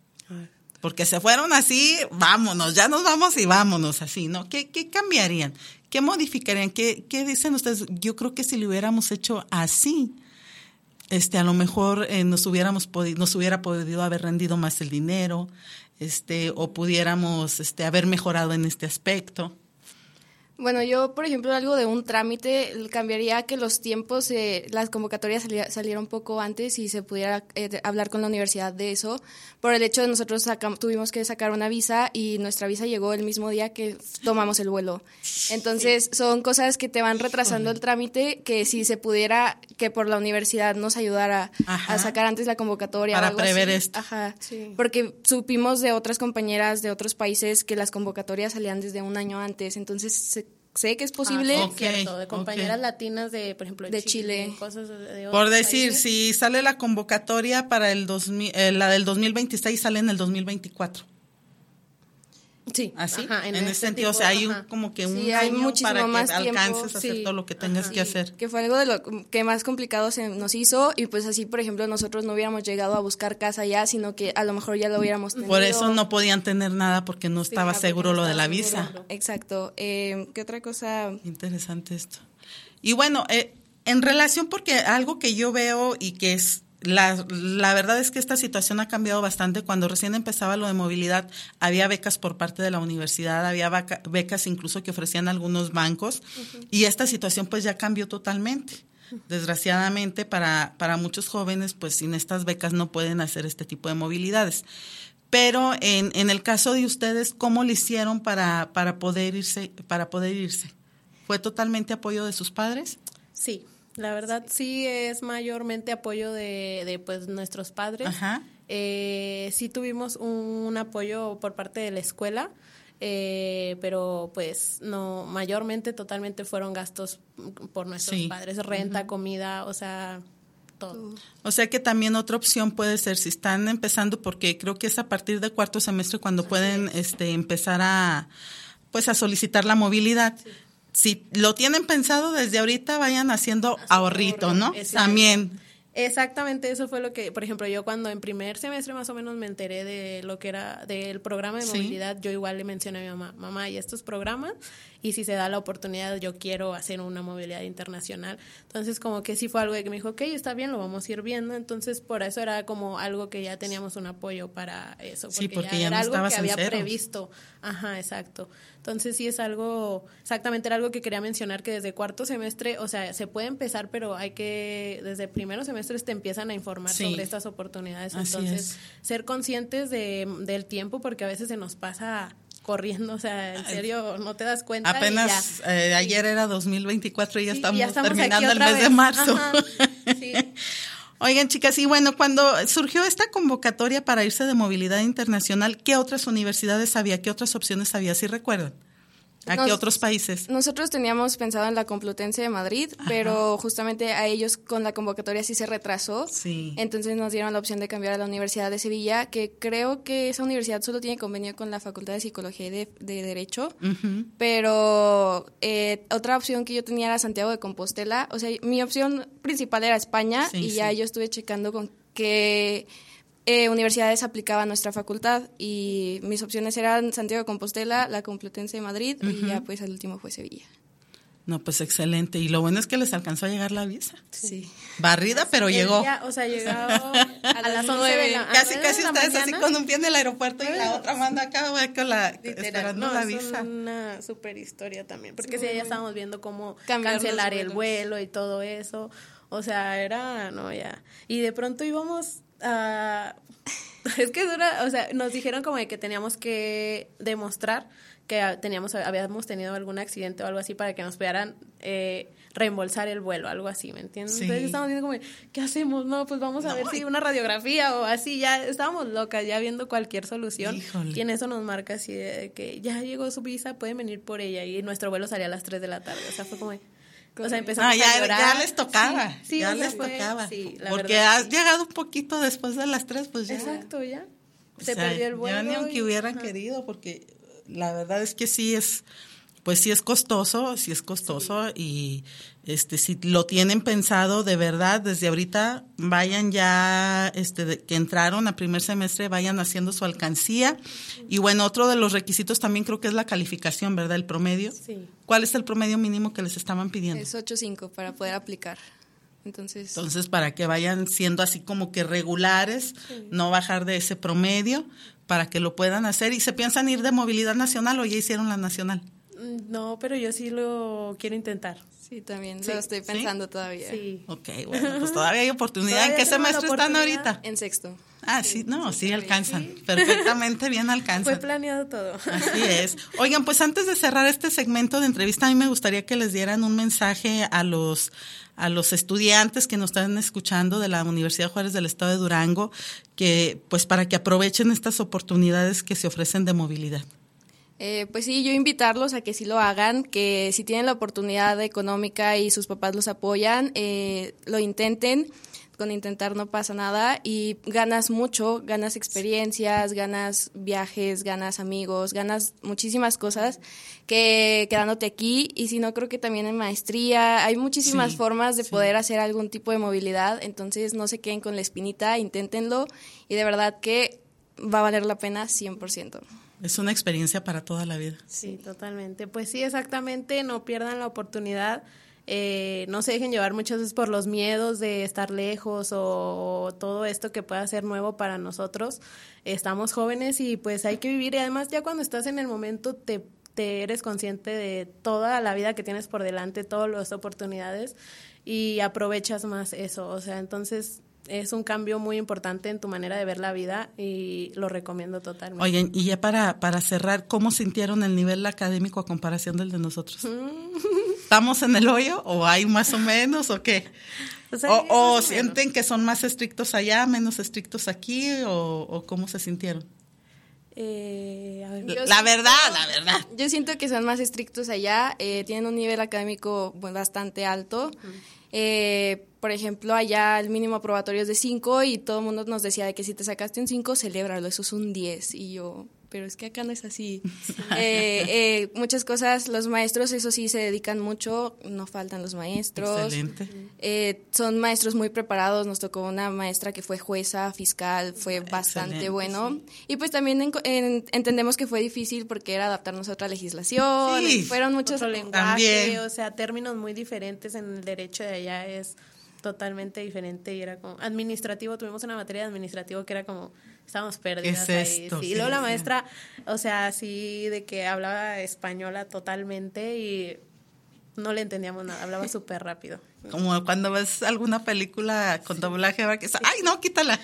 Porque se fueron así, vámonos, ya nos vamos y vámonos así, ¿no? ¿Qué, qué cambiarían? ¿Qué modificarían? ¿Qué, qué dicen ustedes? Yo creo que si lo hubiéramos hecho así, este, a lo mejor eh, nos hubiéramos podido, nos hubiera podido haber rendido más el dinero, este, o pudiéramos, este, haber mejorado en este aspecto. Bueno, yo, por ejemplo, algo de un trámite, cambiaría que los tiempos, eh, las convocatorias salía, salieran un poco antes y se pudiera eh, hablar con la universidad de eso. Por el hecho de nosotros sacam- tuvimos que sacar una visa y nuestra visa llegó el mismo día que tomamos el vuelo. Entonces, sí. son cosas que te van retrasando el trámite, que si se pudiera, que por la universidad nos ayudara Ajá. a sacar antes la convocatoria. Para o algo prever así. esto. Ajá, sí. Porque supimos de otras compañeras de otros países que las convocatorias salían desde un año antes, entonces se sé que es posible. Ah, sí, okay, cierto, de compañeras okay. latinas de, por ejemplo, de, de Chile, Chile. Cosas de, de por decir, países. Si sale la convocatoria para el dos mil, eh, la del dos mil veintiséis sale en el dos mil veinticuatro. Sí, así, ajá, en, en ese este sentido, tipo, o sea, hay ajá. un, como que un sí, año para que más alcances tiempo, a hacer sí. todo lo que tengas ajá. que hacer. Que fue algo de lo que más complicado se nos hizo y pues así, por ejemplo, nosotros no hubiéramos llegado a buscar casa ya, sino que a lo mejor ya lo hubiéramos tenido. Por eso no podían tener nada porque no estaba sí, seguro no lo de la visa. Seguro. Exacto. Eh, ¿Qué otra cosa? Interesante esto. Y bueno, eh, en relación, porque algo que yo veo y que es La, la verdad es que esta situación ha cambiado bastante. Cuando recién empezaba lo de movilidad, había becas por parte de la universidad, había vaca, becas incluso que ofrecían algunos bancos, uh-huh. y esta situación pues ya cambió totalmente. Uh-huh. Desgraciadamente para, para muchos jóvenes, pues sin estas becas no pueden hacer este tipo de movilidades. Pero en, en el caso de ustedes, ¿cómo le hicieron para, para poder irse, para poder irse? ¿Fue totalmente apoyo de sus padres? Sí. La verdad sí es mayormente apoyo de, de pues nuestros padres. Ajá. Eh, sí tuvimos un, un apoyo por parte de la escuela, eh, pero pues no, mayormente totalmente fueron gastos por nuestros sí. padres, renta, uh-huh. comida, o sea, todo. O sea que también otra opción puede ser si están empezando, porque creo que es a partir de cuarto semestre cuando Así pueden es. este empezar a pues a solicitar la movilidad. Sí. Si lo tienen pensado desde ahorita, vayan haciendo ahorrito, ¿no? Exacto. También. Exactamente, eso fue lo que, por ejemplo, yo cuando en primer semestre más o menos me enteré de lo que era del programa de movilidad, sí. yo igual le mencioné a mi mamá, mamá, y estos programas, y si se da la oportunidad, yo quiero hacer una movilidad internacional. Entonces, como que sí fue algo de que me dijo, ok, está bien, lo vamos a ir viendo. Entonces, por eso era como algo que ya teníamos un apoyo para eso, porque, sí, porque ya, ya era no algo que había ceros. previsto. Ajá, exacto. Entonces, sí es algo, exactamente era algo que quería mencionar, que desde cuarto semestre, o sea, se puede empezar, pero hay que, desde primero semestre te empiezan a informar sí. sobre estas oportunidades. Así Entonces, es. ser conscientes de, del tiempo, porque a veces se nos pasa corriendo, o sea, en serio, no te das cuenta. Apenas y ya. Eh, ayer era dos mil veinticuatro y ya, sí, estamos, ya estamos terminando el mes vez. de marzo. Ajá, sí. Oigan, chicas, y bueno, cuando surgió esta convocatoria para irse de movilidad internacional, ¿qué otras universidades había? ¿Qué otras opciones había? ¿Sí recuerdan? ¿A Nos, qué otros países? Nosotros teníamos pensado en la Complutense de Madrid, Ajá. pero justamente a ellos con la convocatoria sí se retrasó. Sí. Entonces nos dieron la opción de cambiar a la Universidad de Sevilla, que creo que esa universidad solo tiene convenio con la Facultad de Psicología y de, de Derecho. Uh-huh. Pero eh, otra opción que yo tenía era Santiago de Compostela. O sea, mi opción principal era España sí, y sí. ya yo estuve checando con qué Eh, universidades aplicaba a nuestra facultad y mis opciones eran Santiago de Compostela, la Complutense de Madrid uh-huh. y ya pues el último fue Sevilla. No, pues excelente. Y lo bueno es que les alcanzó a llegar la visa. Sí. Barrida, pero el llegó. Día, o sea, llegó a las once de la Casi, casi de la ustedes mañana. así con un pie en el aeropuerto y la otra manda acá, voy con la, Literal, esperando no, la es visa. una super historia también, porque sí, sí, ya estábamos viendo cómo Cambiar cancelar el vuelo y todo eso. O sea, era, no, ya. Y de pronto íbamos a... Es que dura, o sea, nos dijeron como de que teníamos que demostrar que teníamos, habíamos tenido algún accidente o algo así para que nos pudieran eh, reembolsar el vuelo, algo así, ¿me entiendes? Sí. Entonces estábamos viendo como, ¿qué hacemos? No, pues vamos a no, ver si una radiografía o así, ya estábamos locas, ya viendo cualquier solución. Híjole. Y en eso nos marca así de que ya llegó su visa, pueden venir por ella, y nuestro vuelo salía a las tres de la tarde, o sea, fue como... O sea, empezamos ah, ya, a llorar. ya les tocaba, sí, sí, ya o sea, les fue, tocaba. Sí, la porque verdad, has sí. llegado un poquito después de las tres, pues ya. Exacto, ya. O Se sea, perdió el vuelo. Ya ni aunque y, hubieran ajá. querido, porque la verdad es que sí es, pues sí es costoso, sí es costoso sí. y este si lo tienen pensado de verdad desde ahorita, vayan ya, este de, que entraron a primer semestre, vayan haciendo su alcancía. Y bueno, otro de los requisitos también creo que es la calificación, ¿verdad? El promedio. Sí. ¿Cuál es el promedio mínimo que les estaban pidiendo? Es ocho punto cinco para poder aplicar. Entonces, Entonces, para que vayan siendo así como que regulares, sí. no bajar de ese promedio, para que lo puedan hacer. ¿Y se piensan ir de movilidad nacional o ya hicieron la nacional? No, pero yo sí lo quiero intentar. Sí, también Sí. lo estoy pensando ¿Sí? todavía. Sí. Ok, bueno, pues todavía hay oportunidad. Todavía ¿En qué tenemos la semestre están oportunidad. ahorita? En sexto. Ah, sí, no, sí, sí, alcanzan. sí. Perfectamente bien Fue alcanzan. planeado todo. Así es. Oigan, pues antes de cerrar este segmento de entrevista, a mí me gustaría que les dieran un mensaje a los a los estudiantes que nos están escuchando de la Universidad Juárez del Estado de Durango, que pues para que aprovechen estas oportunidades que se ofrecen de movilidad. Eh, pues sí, yo invitarlos a que sí lo hagan, que si tienen la oportunidad económica y sus papás los apoyan, eh, lo intenten. Con intentar no pasa nada y ganas mucho, ganas experiencias, ganas viajes, ganas amigos, ganas muchísimas cosas que quedándote aquí. Y si no, creo que también en maestría hay muchísimas Sí, formas de sí. poder hacer algún tipo de movilidad, entonces no se queden con la espinita, inténtenlo y de verdad que va a valer la pena cien por ciento. Es una experiencia para toda la vida. Sí, totalmente. Pues sí, exactamente, no pierdan la oportunidad. Eh, no se dejen llevar muchas veces por los miedos de estar lejos o, o todo esto que pueda ser nuevo para nosotros. Estamos jóvenes y pues hay que vivir y además ya cuando estás en el momento te, te eres consciente de toda la vida que tienes por delante, todas las oportunidades y aprovechas más eso. O sea, entonces es un cambio muy importante en tu manera de ver la vida y lo recomiendo totalmente. Oigan, y ya para, para cerrar, ¿cómo sintieron el nivel académico a comparación del de nosotros? ¿Estamos en el hoyo o hay más o menos o qué? O sea, ¿O, más o o sienten que son más estrictos allá, menos estrictos aquí o, o cómo se sintieron? Eh, a ver, Yo La siento- verdad, la verdad. Yo siento que son más estrictos allá, eh, tienen un nivel académico pues, bastante alto. Eh, por ejemplo, allá el mínimo aprobatorio es de cinco y todo el mundo nos decía de que si te sacaste un cinco, celébralo, eso es un diez. Y yo, pero es que acá no es así. eh, eh, muchas cosas, los maestros, eso sí, se dedican mucho, no faltan los maestros. Excelente. Eh, son maestros muy preparados, nos tocó una maestra que fue jueza, fiscal, fue bastante Excelente, bueno. Y pues también en- en- entendemos que fue difícil porque era adaptarnos a otra legislación, Sí. y fueron muchos otro lenguaje, También. o sea, términos muy diferentes en el derecho de allá es totalmente diferente y era como administrativo, tuvimos una materia de administrativo que era como estábamos perdidas ¿Qué es ahí, esto? sí. Sí, Y luego la sí. maestra, o sea, así de que hablaba española totalmente y no le entendíamos nada, hablaba súper rápido. Como cuando ves alguna película con doblaje, ¿verdad? Que es, ay, no, quítala.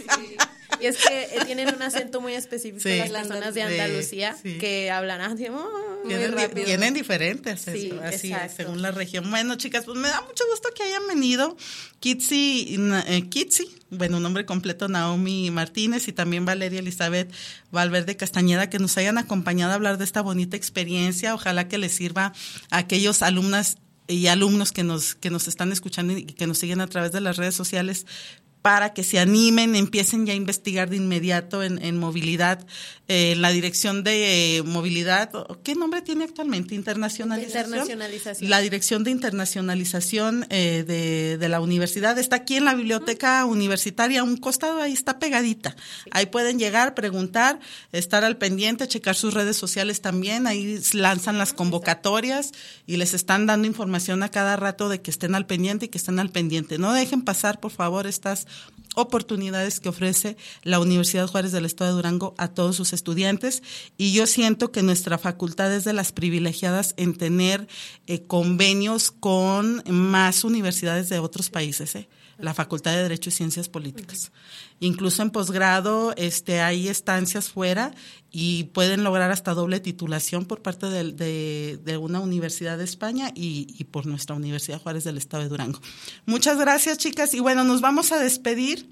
Y es que eh, tienen un acento muy específico Sí. las personas de Sí, Andalucía sí. que hablan así, oh, muy Tienen, rápido. tienen diferentes, Sí, así, exacto. según la región. Bueno, chicas, pues me da mucho gusto que hayan venido Kitsi, eh, Kitsi, bueno, nombre completo Naomi Martínez y también Valeria Elizabeth Valverde Castañeda, que nos hayan acompañado a hablar de esta bonita experiencia. Ojalá que les sirva a aquellos alumnas y alumnos que nos, que nos están escuchando y que nos siguen a través de las redes sociales, para que se animen, empiecen ya a investigar de inmediato en, en movilidad, eh, en la dirección de eh, movilidad, ¿qué nombre tiene actualmente? Internacionalización. Internacionalización. La dirección de internacionalización eh, de, de la universidad está aquí en la biblioteca universitaria, a un costado, ahí está pegadita. Ahí pueden llegar, preguntar, estar al pendiente, checar sus redes sociales también, ahí lanzan las convocatorias y les están dando información a cada rato de que estén al pendiente y que estén al pendiente. No dejen pasar, por favor, estas oportunidades que ofrece la Universidad Juárez del Estado de Durango a todos sus estudiantes, y yo siento que nuestra facultad es de las privilegiadas en tener eh, convenios con más universidades de otros países, ¿eh? La Facultad de Derecho y Ciencias Políticas. Incluso en posgrado este, hay estancias fuera y pueden lograr hasta doble titulación por parte de, de, de una universidad de España y, y por nuestra Universidad Juárez del Estado de Durango. Muchas gracias, chicas. Y bueno, nos vamos a despedir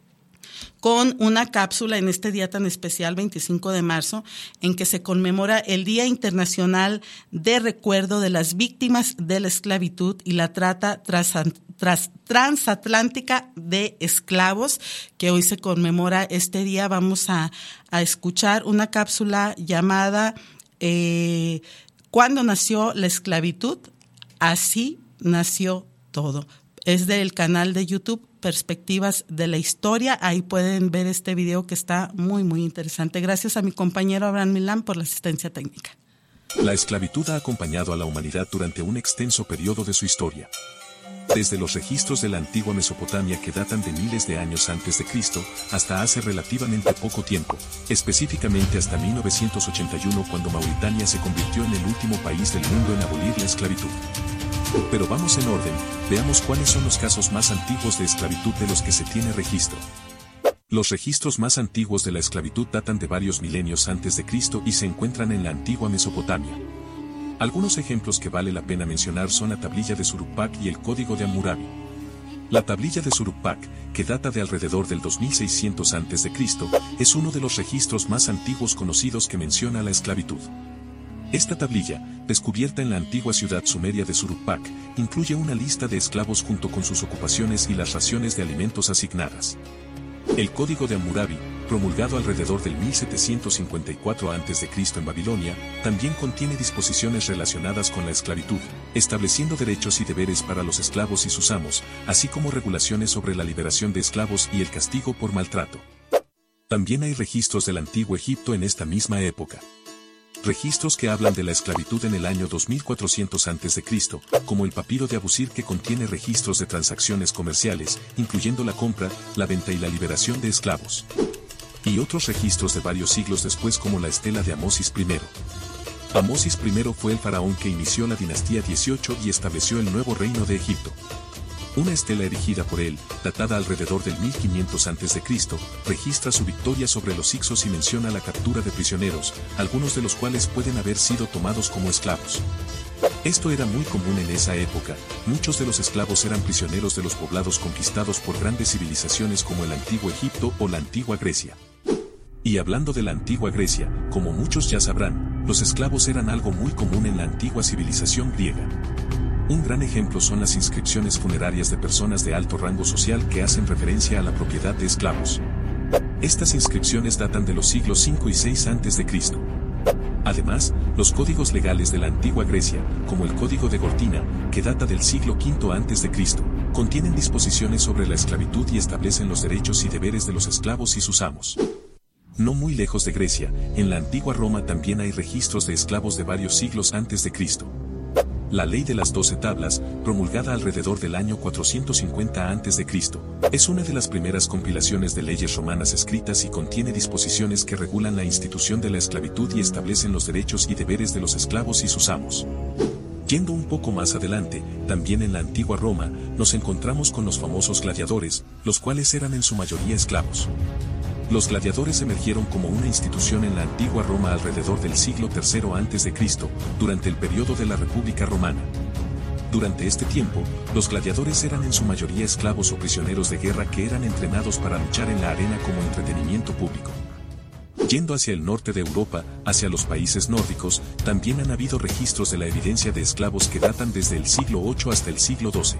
con una cápsula en este día tan especial, veinticinco de marzo, en que se conmemora el Día Internacional de Recuerdo de las Víctimas de la Esclavitud y la Trata tras, tras, Transatlántica de Esclavos, que hoy se conmemora este día. Vamos a, a escuchar una cápsula llamada eh, ¿Cuándo nació la esclavitud? Así nació todo. Es del canal de YouTube Perspectivas de la Historia. Ahí pueden ver este video que está muy, muy interesante. Gracias a mi compañero Abraham Milán por la asistencia técnica. La esclavitud ha acompañado a la humanidad durante un extenso periodo de su historia. Desde los registros de la antigua Mesopotamia que datan de miles de años antes de Cristo, hasta hace relativamente poco tiempo, específicamente hasta mil novecientos ochenta y uno cuando Mauritania se convirtió en el último país del mundo en abolir la esclavitud. Pero vamos en orden, veamos cuáles son los casos más antiguos de esclavitud de los que se tiene registro. Los registros más antiguos de la esclavitud datan de varios milenios antes de Cristo y se encuentran en la antigua Mesopotamia. Algunos ejemplos que vale la pena mencionar son la tablilla de Shuruppak y el código de Hammurabi. La tablilla de Shuruppak, que data de alrededor del dos mil seiscientos antes de Cristo, es uno de los registros más antiguos conocidos que menciona la esclavitud. Esta tablilla, descubierta en la antigua ciudad sumeria de Shuruppak, incluye una lista de esclavos junto con sus ocupaciones y las raciones de alimentos asignadas. El Código de Hammurabi, promulgado alrededor del mil setecientos cincuenta y cuatro antes de Cristo en Babilonia, también contiene disposiciones relacionadas con la esclavitud, estableciendo derechos y deberes para los esclavos y sus amos, así como regulaciones sobre la liberación de esclavos y el castigo por maltrato. También hay registros del Antiguo Egipto en esta misma época. Registros que hablan de la esclavitud en el año dos mil cuatrocientos antes de Cristo, como el papiro de Abusir que contiene registros de transacciones comerciales, incluyendo la compra, la venta y la liberación de esclavos. Y otros registros de varios siglos después como la estela de Amosis primero. Amosis primero fue el faraón que inició la dinastía dieciocho y estableció el nuevo reino de Egipto. Una estela erigida por él, datada alrededor del mil quinientos antes de Cristo, registra su victoria sobre los hicsos y menciona la captura de prisioneros, algunos de los cuales pueden haber sido tomados como esclavos. Esto era muy común en esa época, muchos de los esclavos eran prisioneros de los poblados conquistados por grandes civilizaciones como el Antiguo Egipto o la Antigua Grecia. Y hablando de la Antigua Grecia, como muchos ya sabrán, los esclavos eran algo muy común en la antigua civilización griega. Un gran ejemplo son las inscripciones funerarias de personas de alto rango social que hacen referencia a la propiedad de esclavos. Estas inscripciones datan de los siglos cinco y seis antes de Cristo. Además, los códigos legales de la antigua Grecia, como el Código de Gortina, que data del siglo quinto antes de Cristo, contienen disposiciones sobre la esclavitud y establecen los derechos y deberes de los esclavos y sus amos. No muy lejos de Grecia, en la antigua Roma también hay registros de esclavos de varios siglos antes de Cristo. La Ley de las Doce Tablas, promulgada alrededor del año cuatrocientos cincuenta antes de Cristo, es una de las primeras compilaciones de leyes romanas escritas y contiene disposiciones que regulan la institución de la esclavitud y establecen los derechos y deberes de los esclavos y sus amos. Yendo un poco más adelante, también en la antigua Roma, nos encontramos con los famosos gladiadores, los cuales eran en su mayoría esclavos. Los gladiadores emergieron como una institución en la antigua Roma alrededor del siglo tercero antes de Cristo, durante el periodo de la República Romana. Durante este tiempo, los gladiadores eran en su mayoría esclavos o prisioneros de guerra que eran entrenados para luchar en la arena como entretenimiento público. Yendo hacia el norte de Europa, hacia los países nórdicos, también han habido registros de la evidencia de esclavos que datan desde el siglo ocho hasta el siglo doce.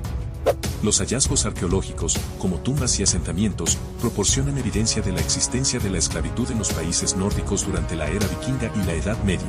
Los hallazgos arqueológicos, como tumbas y asentamientos, proporcionan evidencia de la existencia de la esclavitud en los países nórdicos durante la era vikinga y la Edad Media.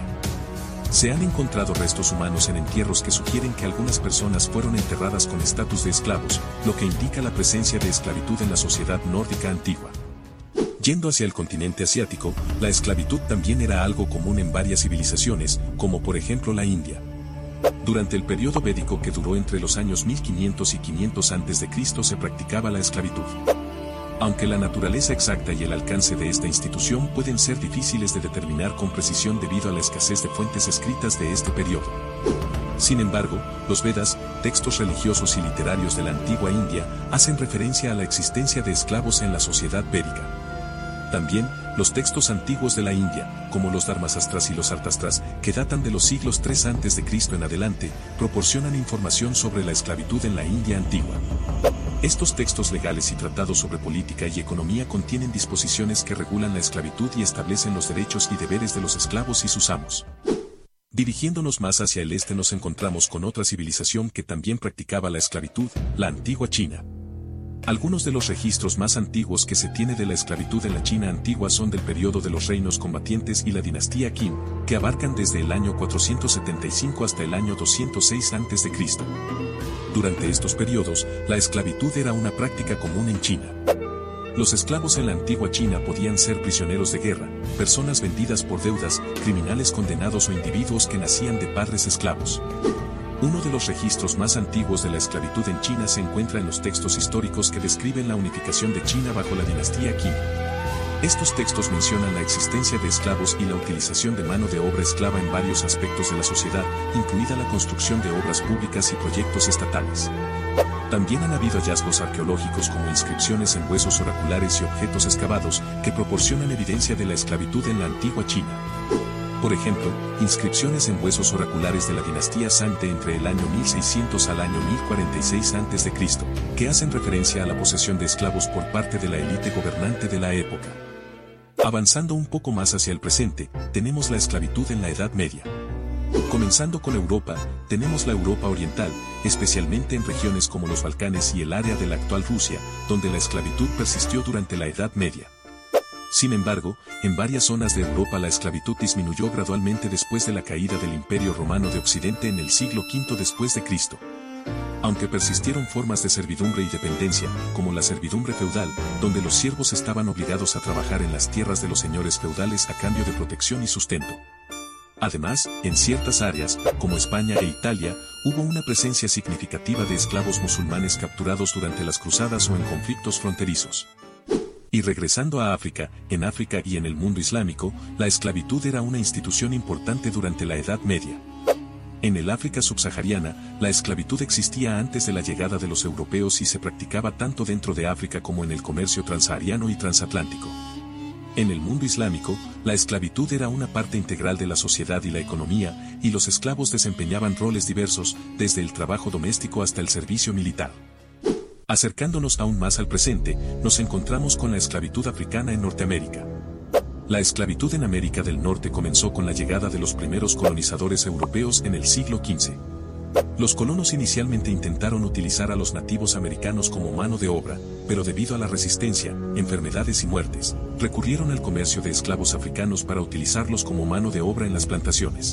Se han encontrado restos humanos en entierros que sugieren que algunas personas fueron enterradas con estatus de esclavos, lo que indica la presencia de esclavitud en la sociedad nórdica antigua. Yendo hacia el continente asiático, la esclavitud también era algo común en varias civilizaciones, como por ejemplo la India. Durante el periodo védico que duró entre los años mil quinientos y quinientos antes de Cristo se practicaba la esclavitud. Aunque la naturaleza exacta y el alcance de esta institución pueden ser difíciles de determinar con precisión debido a la escasez de fuentes escritas de este periodo. Sin embargo, los Vedas, textos religiosos y literarios de la antigua India, hacen referencia a la existencia de esclavos en la sociedad védica. También, los textos antiguos de la India, como los Dharmasastras y los Artastras, que datan de los siglos tres antes de Cristo en adelante, proporcionan información sobre la esclavitud en la India antigua. Estos textos legales y tratados sobre política y economía contienen disposiciones que regulan la esclavitud y establecen los derechos y deberes de los esclavos y sus amos. Dirigiéndonos más hacia el este nos encontramos con otra civilización que también practicaba la esclavitud, la antigua China. Algunos de los registros más antiguos que se tiene de la esclavitud en la China antigua son del periodo de los reinos combatientes y la dinastía Qin, que abarcan desde el año cuatrocientos setenta y cinco hasta el año doscientos seis antes de Cristo. Durante estos periodos, la esclavitud era una práctica común en China. Los esclavos en la antigua China podían ser prisioneros de guerra, personas vendidas por deudas, criminales condenados o individuos que nacían de padres esclavos. Uno de los registros más antiguos de la esclavitud en China se encuentra en los textos históricos que describen la unificación de China bajo la dinastía Qin. Estos textos mencionan la existencia de esclavos y la utilización de mano de obra esclava en varios aspectos de la sociedad, incluida la construcción de obras públicas y proyectos estatales. También han habido hallazgos arqueológicos como inscripciones en huesos oraculares y objetos excavados que proporcionan evidencia de la esclavitud en la antigua China. Por ejemplo, inscripciones en huesos oraculares de la dinastía Zhang de entre el año mil seiscientos al año mil cuarenta y seis antes de Cristo, que hacen referencia a la posesión de esclavos por parte de la élite gobernante de la época. Avanzando un poco más hacia el presente, tenemos la esclavitud en la Edad Media. Comenzando con Europa, tenemos la Europa Oriental, especialmente en regiones como los Balcanes y el área de la actual Rusia, donde la esclavitud persistió durante la Edad Media. Sin embargo, en varias zonas de Europa la esclavitud disminuyó gradualmente después de la caída del Imperio Romano de Occidente en el siglo quinto después de Cristo. Aunque persistieron formas de servidumbre y dependencia, como la servidumbre feudal, donde los siervos estaban obligados a trabajar en las tierras de los señores feudales a cambio de protección y sustento. Además, en ciertas áreas, como España e Italia, hubo una presencia significativa de esclavos musulmanes capturados durante las cruzadas o en conflictos fronterizos. Y regresando a África, en África y en el mundo islámico, la esclavitud era una institución importante durante la Edad Media. En el África subsahariana, la esclavitud existía antes de la llegada de los europeos y se practicaba tanto dentro de África como en el comercio transsahariano y transatlántico. En el mundo islámico, la esclavitud era una parte integral de la sociedad y la economía, y los esclavos desempeñaban roles diversos, desde el trabajo doméstico hasta el servicio militar. Acercándonos aún más al presente, nos encontramos con la esclavitud africana en Norteamérica. La esclavitud en América del Norte comenzó con la llegada de los primeros colonizadores europeos en el siglo quince. Los colonos inicialmente intentaron utilizar a los nativos americanos como mano de obra, pero debido a la resistencia, enfermedades y muertes, recurrieron al comercio de esclavos africanos para utilizarlos como mano de obra en las plantaciones.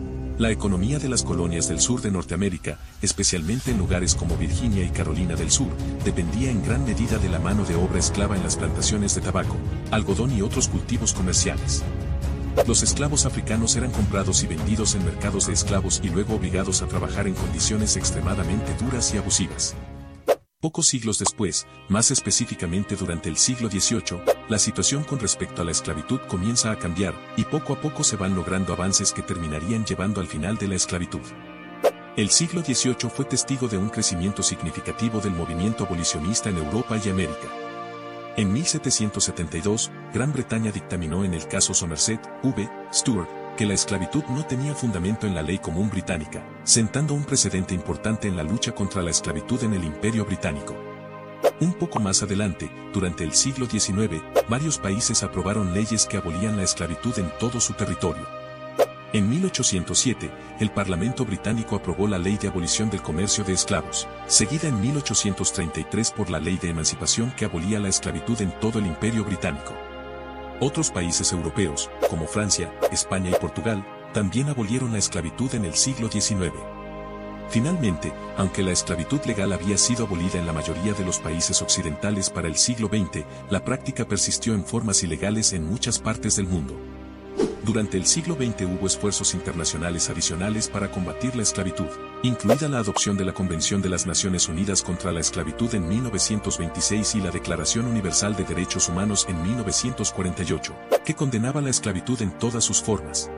La economía de las colonias del sur de Norteamérica, especialmente en lugares como Virginia y Carolina del Sur, dependía en gran medida de la mano de obra esclava en las plantaciones de tabaco, algodón y otros cultivos comerciales. Los esclavos africanos eran comprados y vendidos en mercados de esclavos y luego obligados a trabajar en condiciones extremadamente duras y abusivas. Pocos siglos después, más específicamente durante el siglo dieciocho, la situación con respecto a la esclavitud comienza a cambiar, y poco a poco se van logrando avances que terminarían llevando al final de la esclavitud. El siglo dieciocho fue testigo de un crecimiento significativo del movimiento abolicionista en Europa y América. En mil setecientos setenta y dos, Gran Bretaña dictaminó en el caso Somerset v. Stuart, que la esclavitud no tenía fundamento en la ley común británica, sentando un precedente importante en la lucha contra la esclavitud en el Imperio Británico. Un poco más adelante, durante el siglo diecinueve, varios países aprobaron leyes que abolían la esclavitud en todo su territorio. En mil ochocientos siete, el Parlamento británico aprobó la Ley de Abolición del Comercio de Esclavos, seguida en mil ochocientos treinta y tres por la Ley de Emancipación que abolía la esclavitud en todo el Imperio Británico. Otros países europeos, como Francia, España y Portugal, también abolieron la esclavitud en el siglo diecinueve. Finalmente, aunque la esclavitud legal había sido abolida en la mayoría de los países occidentales para el siglo veinte, la práctica persistió en formas ilegales en muchas partes del mundo. Durante el siglo veinte hubo esfuerzos internacionales adicionales para combatir la esclavitud, incluida la adopción de la Convención de las Naciones Unidas contra la Esclavitud en mil novecientos veintiséis y la Declaración Universal de Derechos Humanos en mil novecientos cuarenta y ocho, que condenaba la esclavitud en todas sus formas.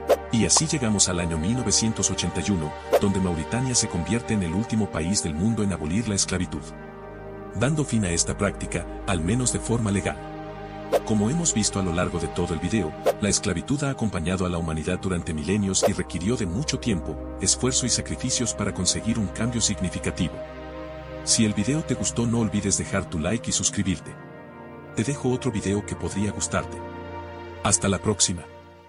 Y así llegamos al año mil novecientos ochenta y uno, donde Mauritania se convierte en el último país del mundo en abolir la esclavitud, dando fin a esta práctica, al menos de forma legal. Como hemos visto a lo largo de todo el video, la esclavitud ha acompañado a la humanidad durante milenios y requirió de mucho tiempo, esfuerzo y sacrificios para conseguir un cambio significativo. Si el video te gustó, no olvides dejar tu like y suscribirte. Te dejo otro video que podría gustarte. Hasta la próxima.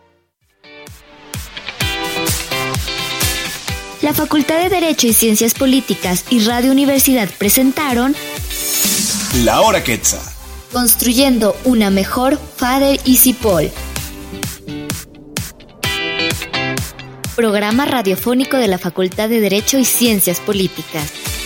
La Facultad de Derecho y Ciencias Políticas y Radio Universidad presentaron La Hora Quetzal. Construyendo una mejor Fader y Cipoll. Programa radiofónico de la Facultad de Derecho y Ciencias Políticas.